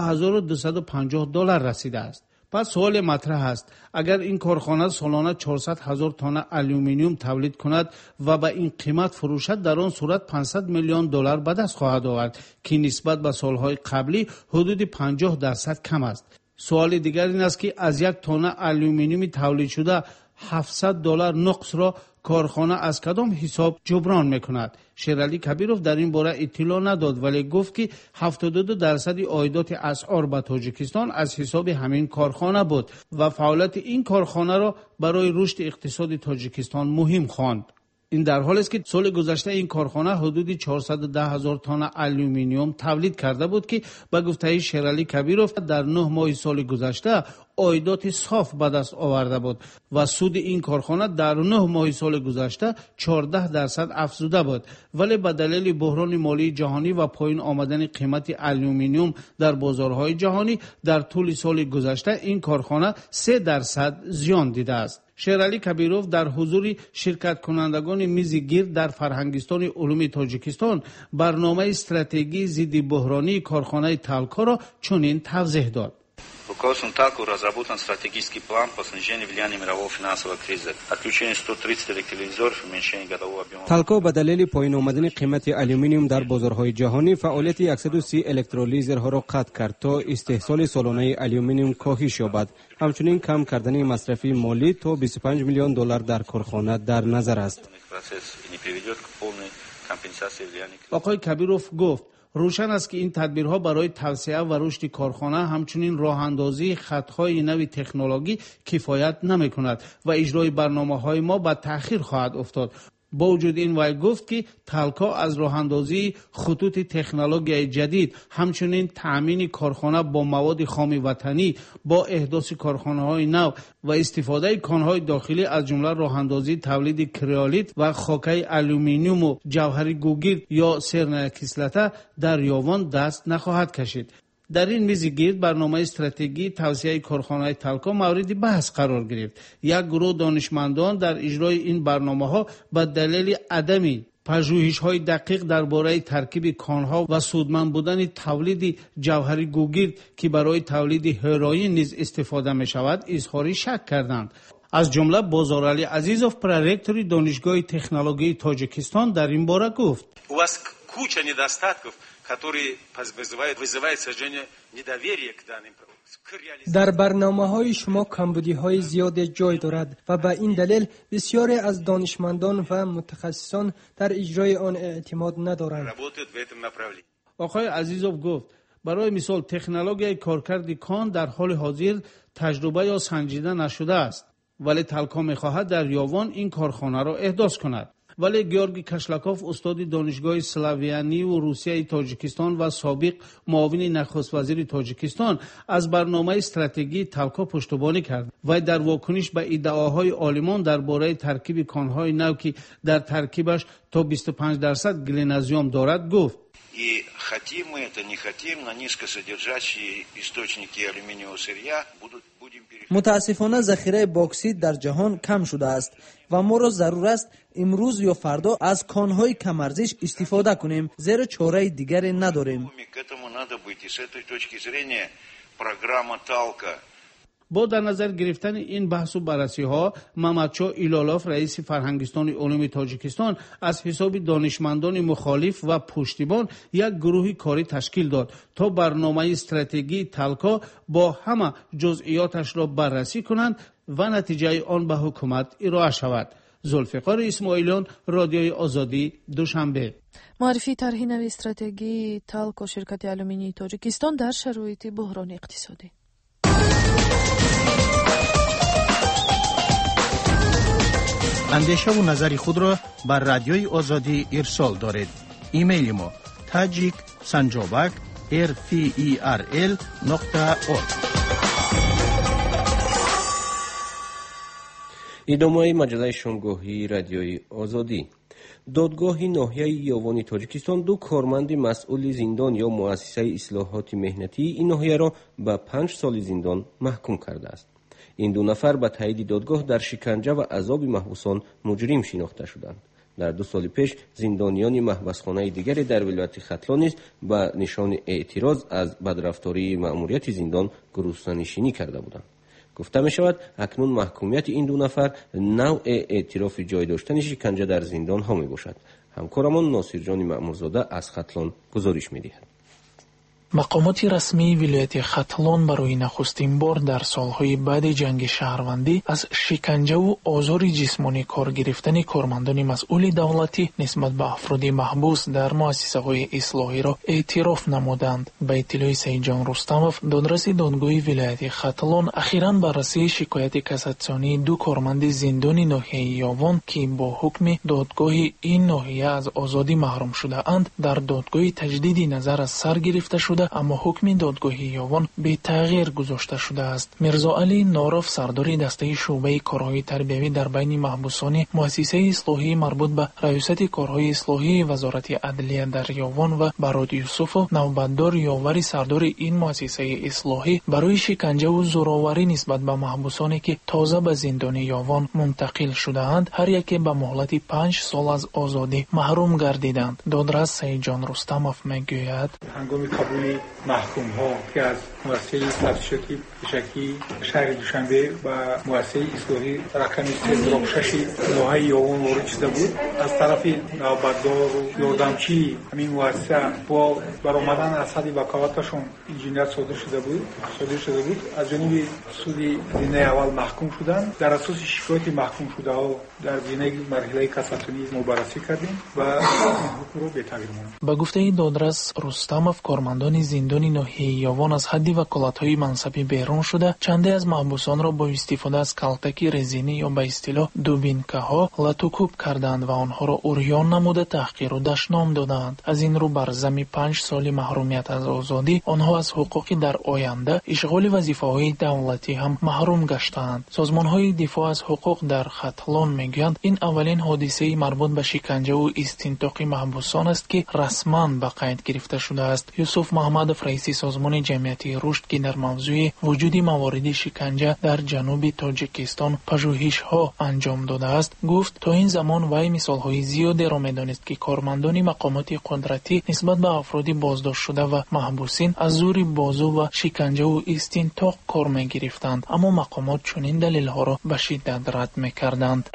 $1250 رسیده است. پس سوال مطرح است اگر این کارخانه سالانه 400,000 تن الومینیوم تولید کند و به این قیمت فروشد، در آن صورت $500 میلیون به دست خواهد آورد که نسبت به سالهای قبلی حدود 50% کم است. سوال دیگر این است که از 1 تن الومینیوم تولید شده $700 نقص را کارخانه از کدام حساب جبران میکند؟ شیرعلی کبیروف در این باره اطلاع نداد، ولی گفت که 72% عایدات اسعار به تاجیکستان از حساب همین کارخانه بود و فعالیت این کارخانه را برای رشد اقتصاد تاجیکستان مهم خواند. این در حالی است که سال گذشته این کارخانه حدود 410,000 تن الومینیوم تولید کرده بود که به گفته شیرعلی کبیروف در 9 ماه سال گذشته عایدات صاف به دست آورده بود و سود این کارخانه در 9 ماه سال گذشته 14% افزوده بود، ولی به دلیل بحران مالی جهانی و پایین آمدن قیمت الومینیوم در بازارهای جهانی در طول سال گذشته این کارخانه 3% زیان دیده است. شیرعلی کبیروف در حضور شرکت کنندگان میز گرد در فرهنگستان علوم تاجیکستان برنامه استراتژی ضد بحرانی کارخانه تالکا را چنین توضیح داد. Руководством ТАЛКО разработан стратегический план по снижению влияния мирового финансового кризиса. Отключение 130 электровизоров, уменьшение годового объема. تالکا به دلیل پایین آمدن قیمت الومینیوم در بازارهای جهانی فعالیت 130 الکترولیزرها را قطع کرد تا استحصال سالانه الومینیوم کاهش یابد. همچنین کم کردن مصرف مالی تا $25 میلیون در کارخانه در نظر است. آقای کبیروف گفت روشن است که این تدبیرها برای توسعه و رشد کارخانه همچنین راه اندازی خطهای نوی تکنولوژی کفایت نمی کند و اجرای برنامه‌های ما به تأخیر خواهد افتاد. با وجود این وی گفت که تالکا از راه اندازی خطوط تکنولوژی جدید، همچنین تأمین کارخانه با مواد خام وطنی، با احداث کارخانه‌های نو و استفاده کانهای داخلی از جمله راه اندازی تولید کریولیت و خاکه الومینیوم و جوهر گوگرد یا سرنکسلته در یاوان دست نخواهد کشید. در این میز گرد برنامه استراتژی توسعه کارخانه تالکا مورد بحث قرار گرفت. یک گروه دانشمندان در اجرای این برنامه‌ها به دلیل عدم پژوهش‌های دقیق درباره ترکیب کانها و سودمند بودن تولید جوهر گوگرد که برای تولید هروئین نیز استفاده می‌شود اظهار شک کردند. از جمله بازارعلی عزیزوف پرورکتور دانشگاه تکنولوژی تاجیکستان در این باره گفت: У вас куча недостатков, которые вызывают сожжение недоверия к данным продуктам. در برنامه‌های شما کمبودی‌های زیاد جای دارد و به این دلیل بسیاری از دانشمندان و متخصصان در اجرای آن اعتماد ندارند. آقای عزیزوف گفت برای مثال تکنولوژی کارکرد کان در حال حاضر تجربه یا سنجیده نشده است، ولی تالکا می‌خواهد در یاوان این کارخانه را احداث کند. ولی گیورگی کشلاکوف استاد دانشگاه سلاویانی و روسیه تاجیکستان و سابق معاون نخست وزیر تاجیکستان از برنامه استراتژی تالکا پشتیبانی کرد و در واکنش به ادعاهای آلمان درباره ترکیب کانهای نو که در ترکیبش تا 25% گلینازیوم دارد گفت: И хотим мы это, не хотим, на низкосодержащие источники алюминиевого сырья будем متاسفانه ذخیره باکسید در جهان کم شده است و ما را ضرور است امروز یا فردا از کانهای کم ارزش استفاده کنیم، زیرا چاره دیگری نداریم. با در نظر گرفتن این بحث و بررسی ها، محمدشاه ایلالوف رئیس فرهنگستان علوم تاجیکستان از حساب دانشمندان مخالف و پشتیبان یک گروه کاری تشکیل داد تا برنامه استراتژی تالکا با همه جزئیاتش را بررسی کنند و نتیجه آن به حکومت ارائه شود. ذوالفقار اسماعیلیان، رادیوی آزادی، دوشنبه. معرفی طرح نوی استراتژی تالکا شرکت آلومینی تاجیکستان در شرایط بحران اقتصادی. اندیشه و نظر خود را بر رادیوی آزادی ارسال دارید. ایمیل ما tajiksanjobak@rferl.org. ادامه مجله شنگاهی رادیوی آزادی. دادگاه ناحیه یاوان تاجیکستان دو کارمند مسئول زندان یا مؤسسه اصلاحات مهنتی این ناحیه را به 5 سال زندان محکوم کرده است. این دو نفر به تایید دادگاه در شکنجه و عذاب محبوسان مجرم شناخته شدند. در 2 سال پیش زندانیان محبسخانه دیگری در ولایت ختلان نیز به نشان اعتراض از بدرفتاری مأموریت زندان گروسنشینی کرده بودند. گفته می شود اکنون محکومیت این دو نفر نوع اعتراف جای داشتن شکنجه در زندان ها می باشد. همکارمان ناصر جان مأمورزاده از ختلان گزارش می دهد. مقامات رسمی ولایت ختلان برای نخستین بار در سالهای بعد جنگ شهروندی از شکنجه و آزار جسمانی کار گرفتن کارمندان مسئول دولتی نسبت به افراد محبوس در مؤسسه‌های اصلاحی را اعتراف نمودند. به اطلاع سید جان رستموف، دادرس دادگاه ولایت ختلان، اخیراً بررسی شکایت کاساسیونی دو کارمند زندان ناحیه یاوان که با حکم دادگاه این ناحیه از آزادی محروم شده اند در دادگاه تجدید نظر از سر گرفته شده، اما حکم دادگاه یاوان به تغییر گذاشته شده است. میرزا علی ناروف، سردار دسته شعبه کارهای تربیوی در بین محبوسان مؤسسه اصلاحی مربوط به ریاست کارهای اصلاحی وزارت عدلیه در یاوان و براد یوسف، نوبتدار یاوری سردار این مؤسسه اصلاحی، برای شکنجه و زورآوری نسبت به محبوسانی که تازه به زندان یاوان منتقل شده‌اند هر یک به مهلت 5 سال از آزادی محروم گردیدند. دادرس سید جان رستموف میگوید هنگام قبول محکوم ها که از مؤسسه تفتیشاتی پیشکی شهر دوشنبه و مؤسسه اصلاحی رقم 306 ناحیه یاوان وارد شده بود، از طرف نوبتدار و یاردمچی همین مؤسسه با برآمدن از حد وکالتشون انجینر صادر شده بود از جانب سود زینه اول محکوم شدند. در اساس شکایت محکوم شده ها در زینه مرحله کاساسیونی مبارزه کردیم و این حکم رو به تغییر ماند. با گفته دادرس رستموف، کارمندان زندان ناحیه یاوان از حد وکالت‌های منصبی بیرون شده چندی از محبوسان را با استفاده از کلتک رزینی یا به اصطلاح دوبینکه‌ها لطوکوب کردند و آنها را عریان نموده تحقیر و دشنام دادند. از این رو بر ضمن 5 سال محرومیت از آزادی آنها از حقوقی در آینده اشغال وظیفه‌های دولتی هم محروم گشتند. سازمان‌های دفاع از حقوق در ختلان میگویند این اولین حادثه مربوط به شکنجه و استنطاق محبوسان است که رسما به قید گرفته شده است. یوسف محمدوف، رئیس سازمان جمعیتی رشد که در موضوع وجود موارد شکنجه در جنوب تاجیکستان پژوهش‌ها انجام داده است، گفت تا این زمان وی مثال‌های زیادی را می‌دانست که کارمندان مقامات قدرتی نسبت به افراد بازداشت شده و محبوسین از زور بازو و شکنجه و استنطاق کار می‌گرفتند، اما مقامات چنین دلیل‌ها را به شدت رد می‌کردند.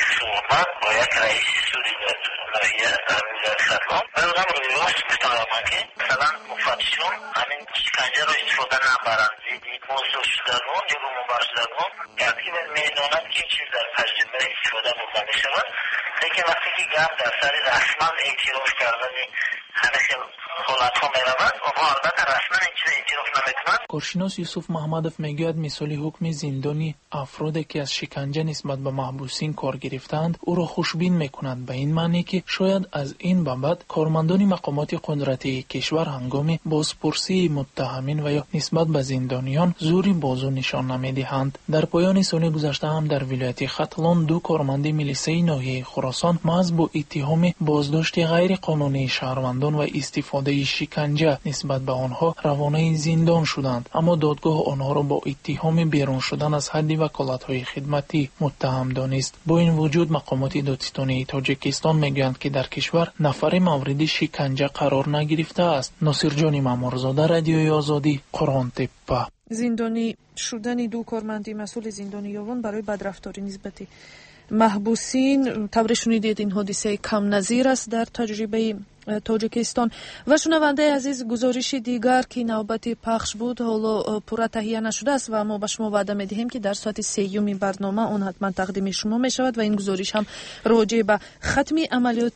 مفتشون همین شکنجه رو استفاده نبرند، زیدی بازداشت شدگان یا مبارزدگان گفتی باید میداند که این چیز در تجربه استفاده برده می شود، لیکن وقتی که گفت در سر رسما اعتراف کردن همه حالت ها می رود، آنها البته رسما این چیز اعتراف نمیکنند. کارشناس یوسف محمدوف میگوید مثال حکم زندانی افرادی که از شکنجه نسبت به محبوسین کار گرفتند او را خوشبین میکند، به این معنی که شاید از این به بعد کارمندان مقامات قدرتی کشور هنگام بازپرسی متهمین و یا نسبت به زندانیان زوری بازو نشان نمیدهند. در پایان سال گذشته هم در ولایت ختلان دو کارمند میلیسه ناحیه خراسان محض با اتهام بازداشت غیر قانونی شهروندان و استفاده شکنجه نسبت به آنها روانه زندان شدند، اما دادگاه آنها را با اتهام بیرون شدن از حد وکالت‌های خدمتی متهم دانست. با این وجود مقامات دادستانی تاجیکستان میگویند که در کشور نفر مورد شکنجه قرار نگرفته است. ناصر جان مأمورزاده، رادیوی آزادی، قرآن تپه. زندانی شدن دو کارمند مسئول زندان یاوان برای بدرفتاری نسبت محبوسین طور شنیدید این حادثه کم نظیر است در تجربه تاجیکستان. و شنونده عزیز، گزارش دیگر که نوبت پخش بود حالا پورا تهیه نشده است و ما به شما وعده می‌دهیم که در ساعت 3 برنامه اون حتما تقدیم شما می شود و این گزارش هم راجع به ختم عملیات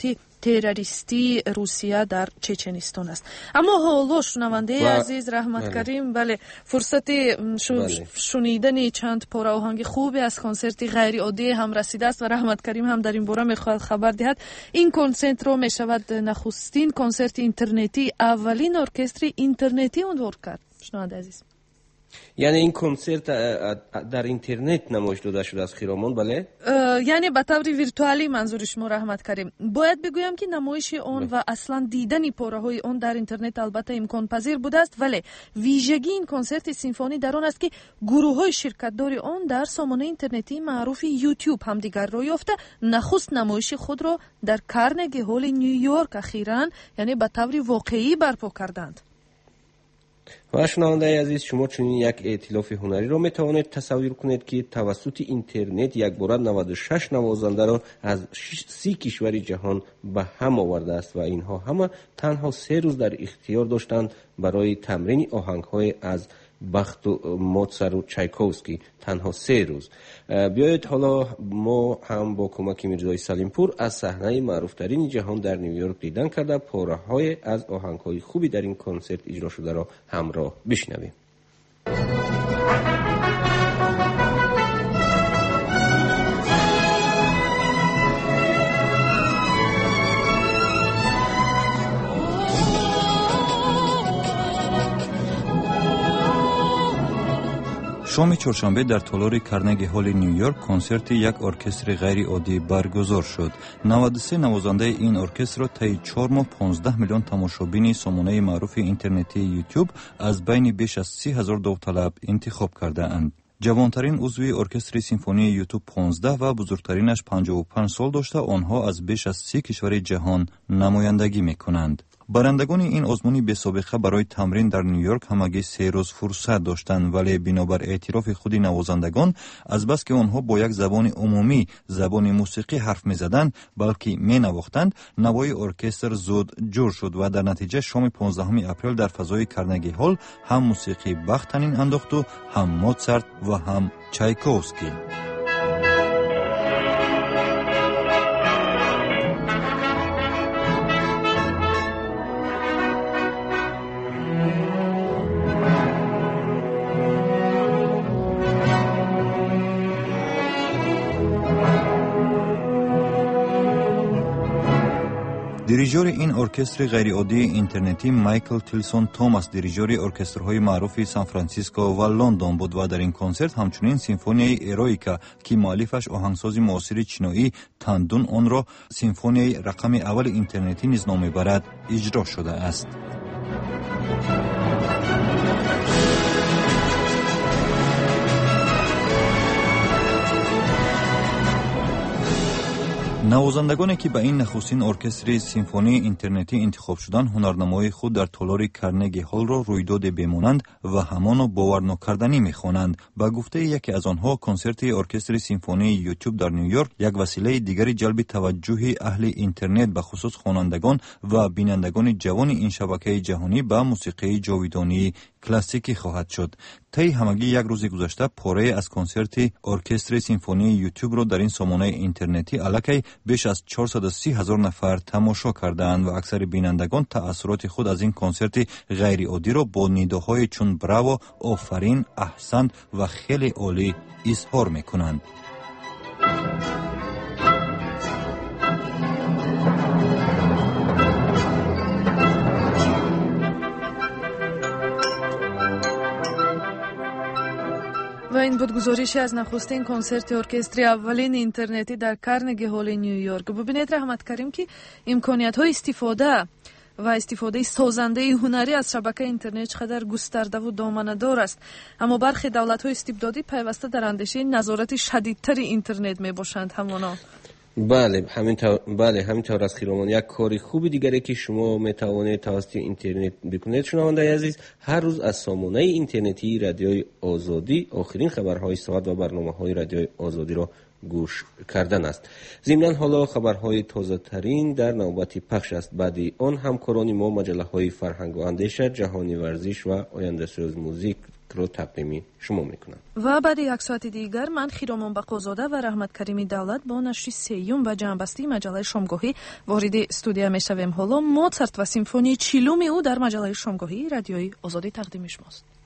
تروریستی روسیه در چچنستان است. اما حالا شنونده عزیز رحمت کریم فرصت شنیدن چند پاره آهنگ خوبی از کنسرت غیر عادی هم رسیده است و رحمت کریم هم در این باره میخواهد خبر دهد. این کنسرت رو میشود نخستین کنسرت اینترنتی، اولین ارکستر اینترنتی اون کرد. شنونده عزیز، یعنی این کنسرت در اینترنت نمایش داده شده از خیرامان؟ بله، یعنی به طور ویرتوالی منظور شما رحمت کریم. باید بگویم که نمایش اون و اصلا دیدن پاره های اون در اینترنت البته امکان پذیر بوده است، ولی ویژگی این کنسرت سیمفونی در آن است که گروه های شرکت دار اون در سامانه اینترنتی معروف یوتیوب هم دیگر رو یافته نخست نمایش خود را در کارنگی هال نیویورک اخیراً یعنی به طور واقعی برپا کردند. و شنونده عزیز، شما چنین یک ائتلاف هنری را میتوانید تصور کنید که توسط اینترنت یک باره 96 نوازنده را از 30 کشور جهان به هم آورده است و اینها همه تنها 3 روز در اختیار داشتند برای تمرین آهنگ‌های از بخت و موتسارت و چایکوفسکی. تنها 3 روز. بیایید حالا ما هم با کمک میرزای سلیمپور از صحنه معروفترین جهان در نیویورک دیدن کرده پاره‌های از آهنگ‌های خوبی در این کنسرت اجرا شده را همراه بشنویم. شام چهارشنبه در تالار کارنگی هال نیویورک کنسرت یک ارکستر غیر عادی برگزار شد. 93 نوازنده این ارکستر را طی 4 ماه 15 میلیون تماشابین سامانه معروف اینترنتی یوتیوب از بین بیش از 30,000 داوطلب انتخاب کرده اند. جوانترین عضوی ارکستر سیمفونی یوتیوب 15 و بزرگترینش 55 سال داشته آنها از بیش از 30 کشور جهان نمایندگی میکنند. برندگان این آزمون بی سابقه برای تمرین در نیویورک همگی 3 روز فرصت داشتند، ولی بنابر اعتراف خود نوازندگان از بس که آنها با یک زبان عمومی زبان موسیقی حرف می زدند بلکه می نواختند، نوای ارکستر زود جور شد و در نتیجه شام 15 اپریل در فضای کارنگی هال هم موسیقی بخت تنین انداخت و هم موتسارت و هم چایکوفسکی. دیریژور این ارکستر غیرعادی اینترنتی مایکل تیلسون توماس دیریژور ارکسترهای معروف سان فرانسیسکو و لندن بود و در این کنسرت همچنین سیمفونیای ایرویکا که مؤلفش آهنگساز معاصر چینایی تاندون آن را سیمفونیای رقم اول اینترنتی نیز نام میبرد اجرا شده است. نوازندگانی که به این نخستین ارکستر سیمفونی اینترنتی انتخاب شدند هنرنمای خود در تالار کارنگی هال را رویداد بمانند و همان باور نکردنی می‌خوانند. با گفته یکی از آنها کنسرت ارکستر سیمفونی یوتیوب در نیویورک یک وسیله دیگری جلب توجه اهل اینترنت به خصوص خوانندگان و بینندگان جوان این شبکه جهانی به موسیقی جاودانی کلاسیکی خواهد شد. طی همگی یک روز گذشته پاره از کنسرت ارکستر سیمفونی یوتیوب را در این سامانه اینترنتی الکی بیش از 430,000 نفر تماشا کردند و اکثر بینندگان تأثیرات خود از این کنسرت غیر عادی را با نداهای چون براو، آفرین، احسن و خیلی عالی اظهار میکنند. و این بود گزارشی از نخستین کنسرت ارکستر اولین اینترنتی در کارنگی هال نیویورک. ببینید رحمت کریم که امکانیت‌های استفاده سازنده هنری از شبکه اینترنت چقدر گسترده و دامنه‌دار است، اما برخی دولت‌های استبدادی پیوسته در اندیشه نظارت شدیدتر اینترنت میباشند. همانا بله همینطور از خیرامان. یک کاری خوبی دیگری که شما میتوانید توسط اینترنت بکنید شنونده عزیز، هر روز از سامانه اینترنتی رادیوی آزادی آخرین خبرهای ساعت و برنامه‌های رادیوی آزادی را گوش کردن است. ضمناً حالا خبرهای تازه ترین در نوبت پخش است. بعد آن همکاران ما مجله های فرهنگ و اندیشه، جهانی ورزش و آینده سوز موزیک رو تقدیم شما میکنم. و بعد یک ساعت دیگر من خیرامان بقازاده و رحمت کریمی دولت با نشر سیوم و جنبستی مجله شامگاهی وارد استودیو میشویم. حالا موزارت و سیمفونی چیلوم او در مجله شامگاهی رادیوی آزادی تقدیم شماست.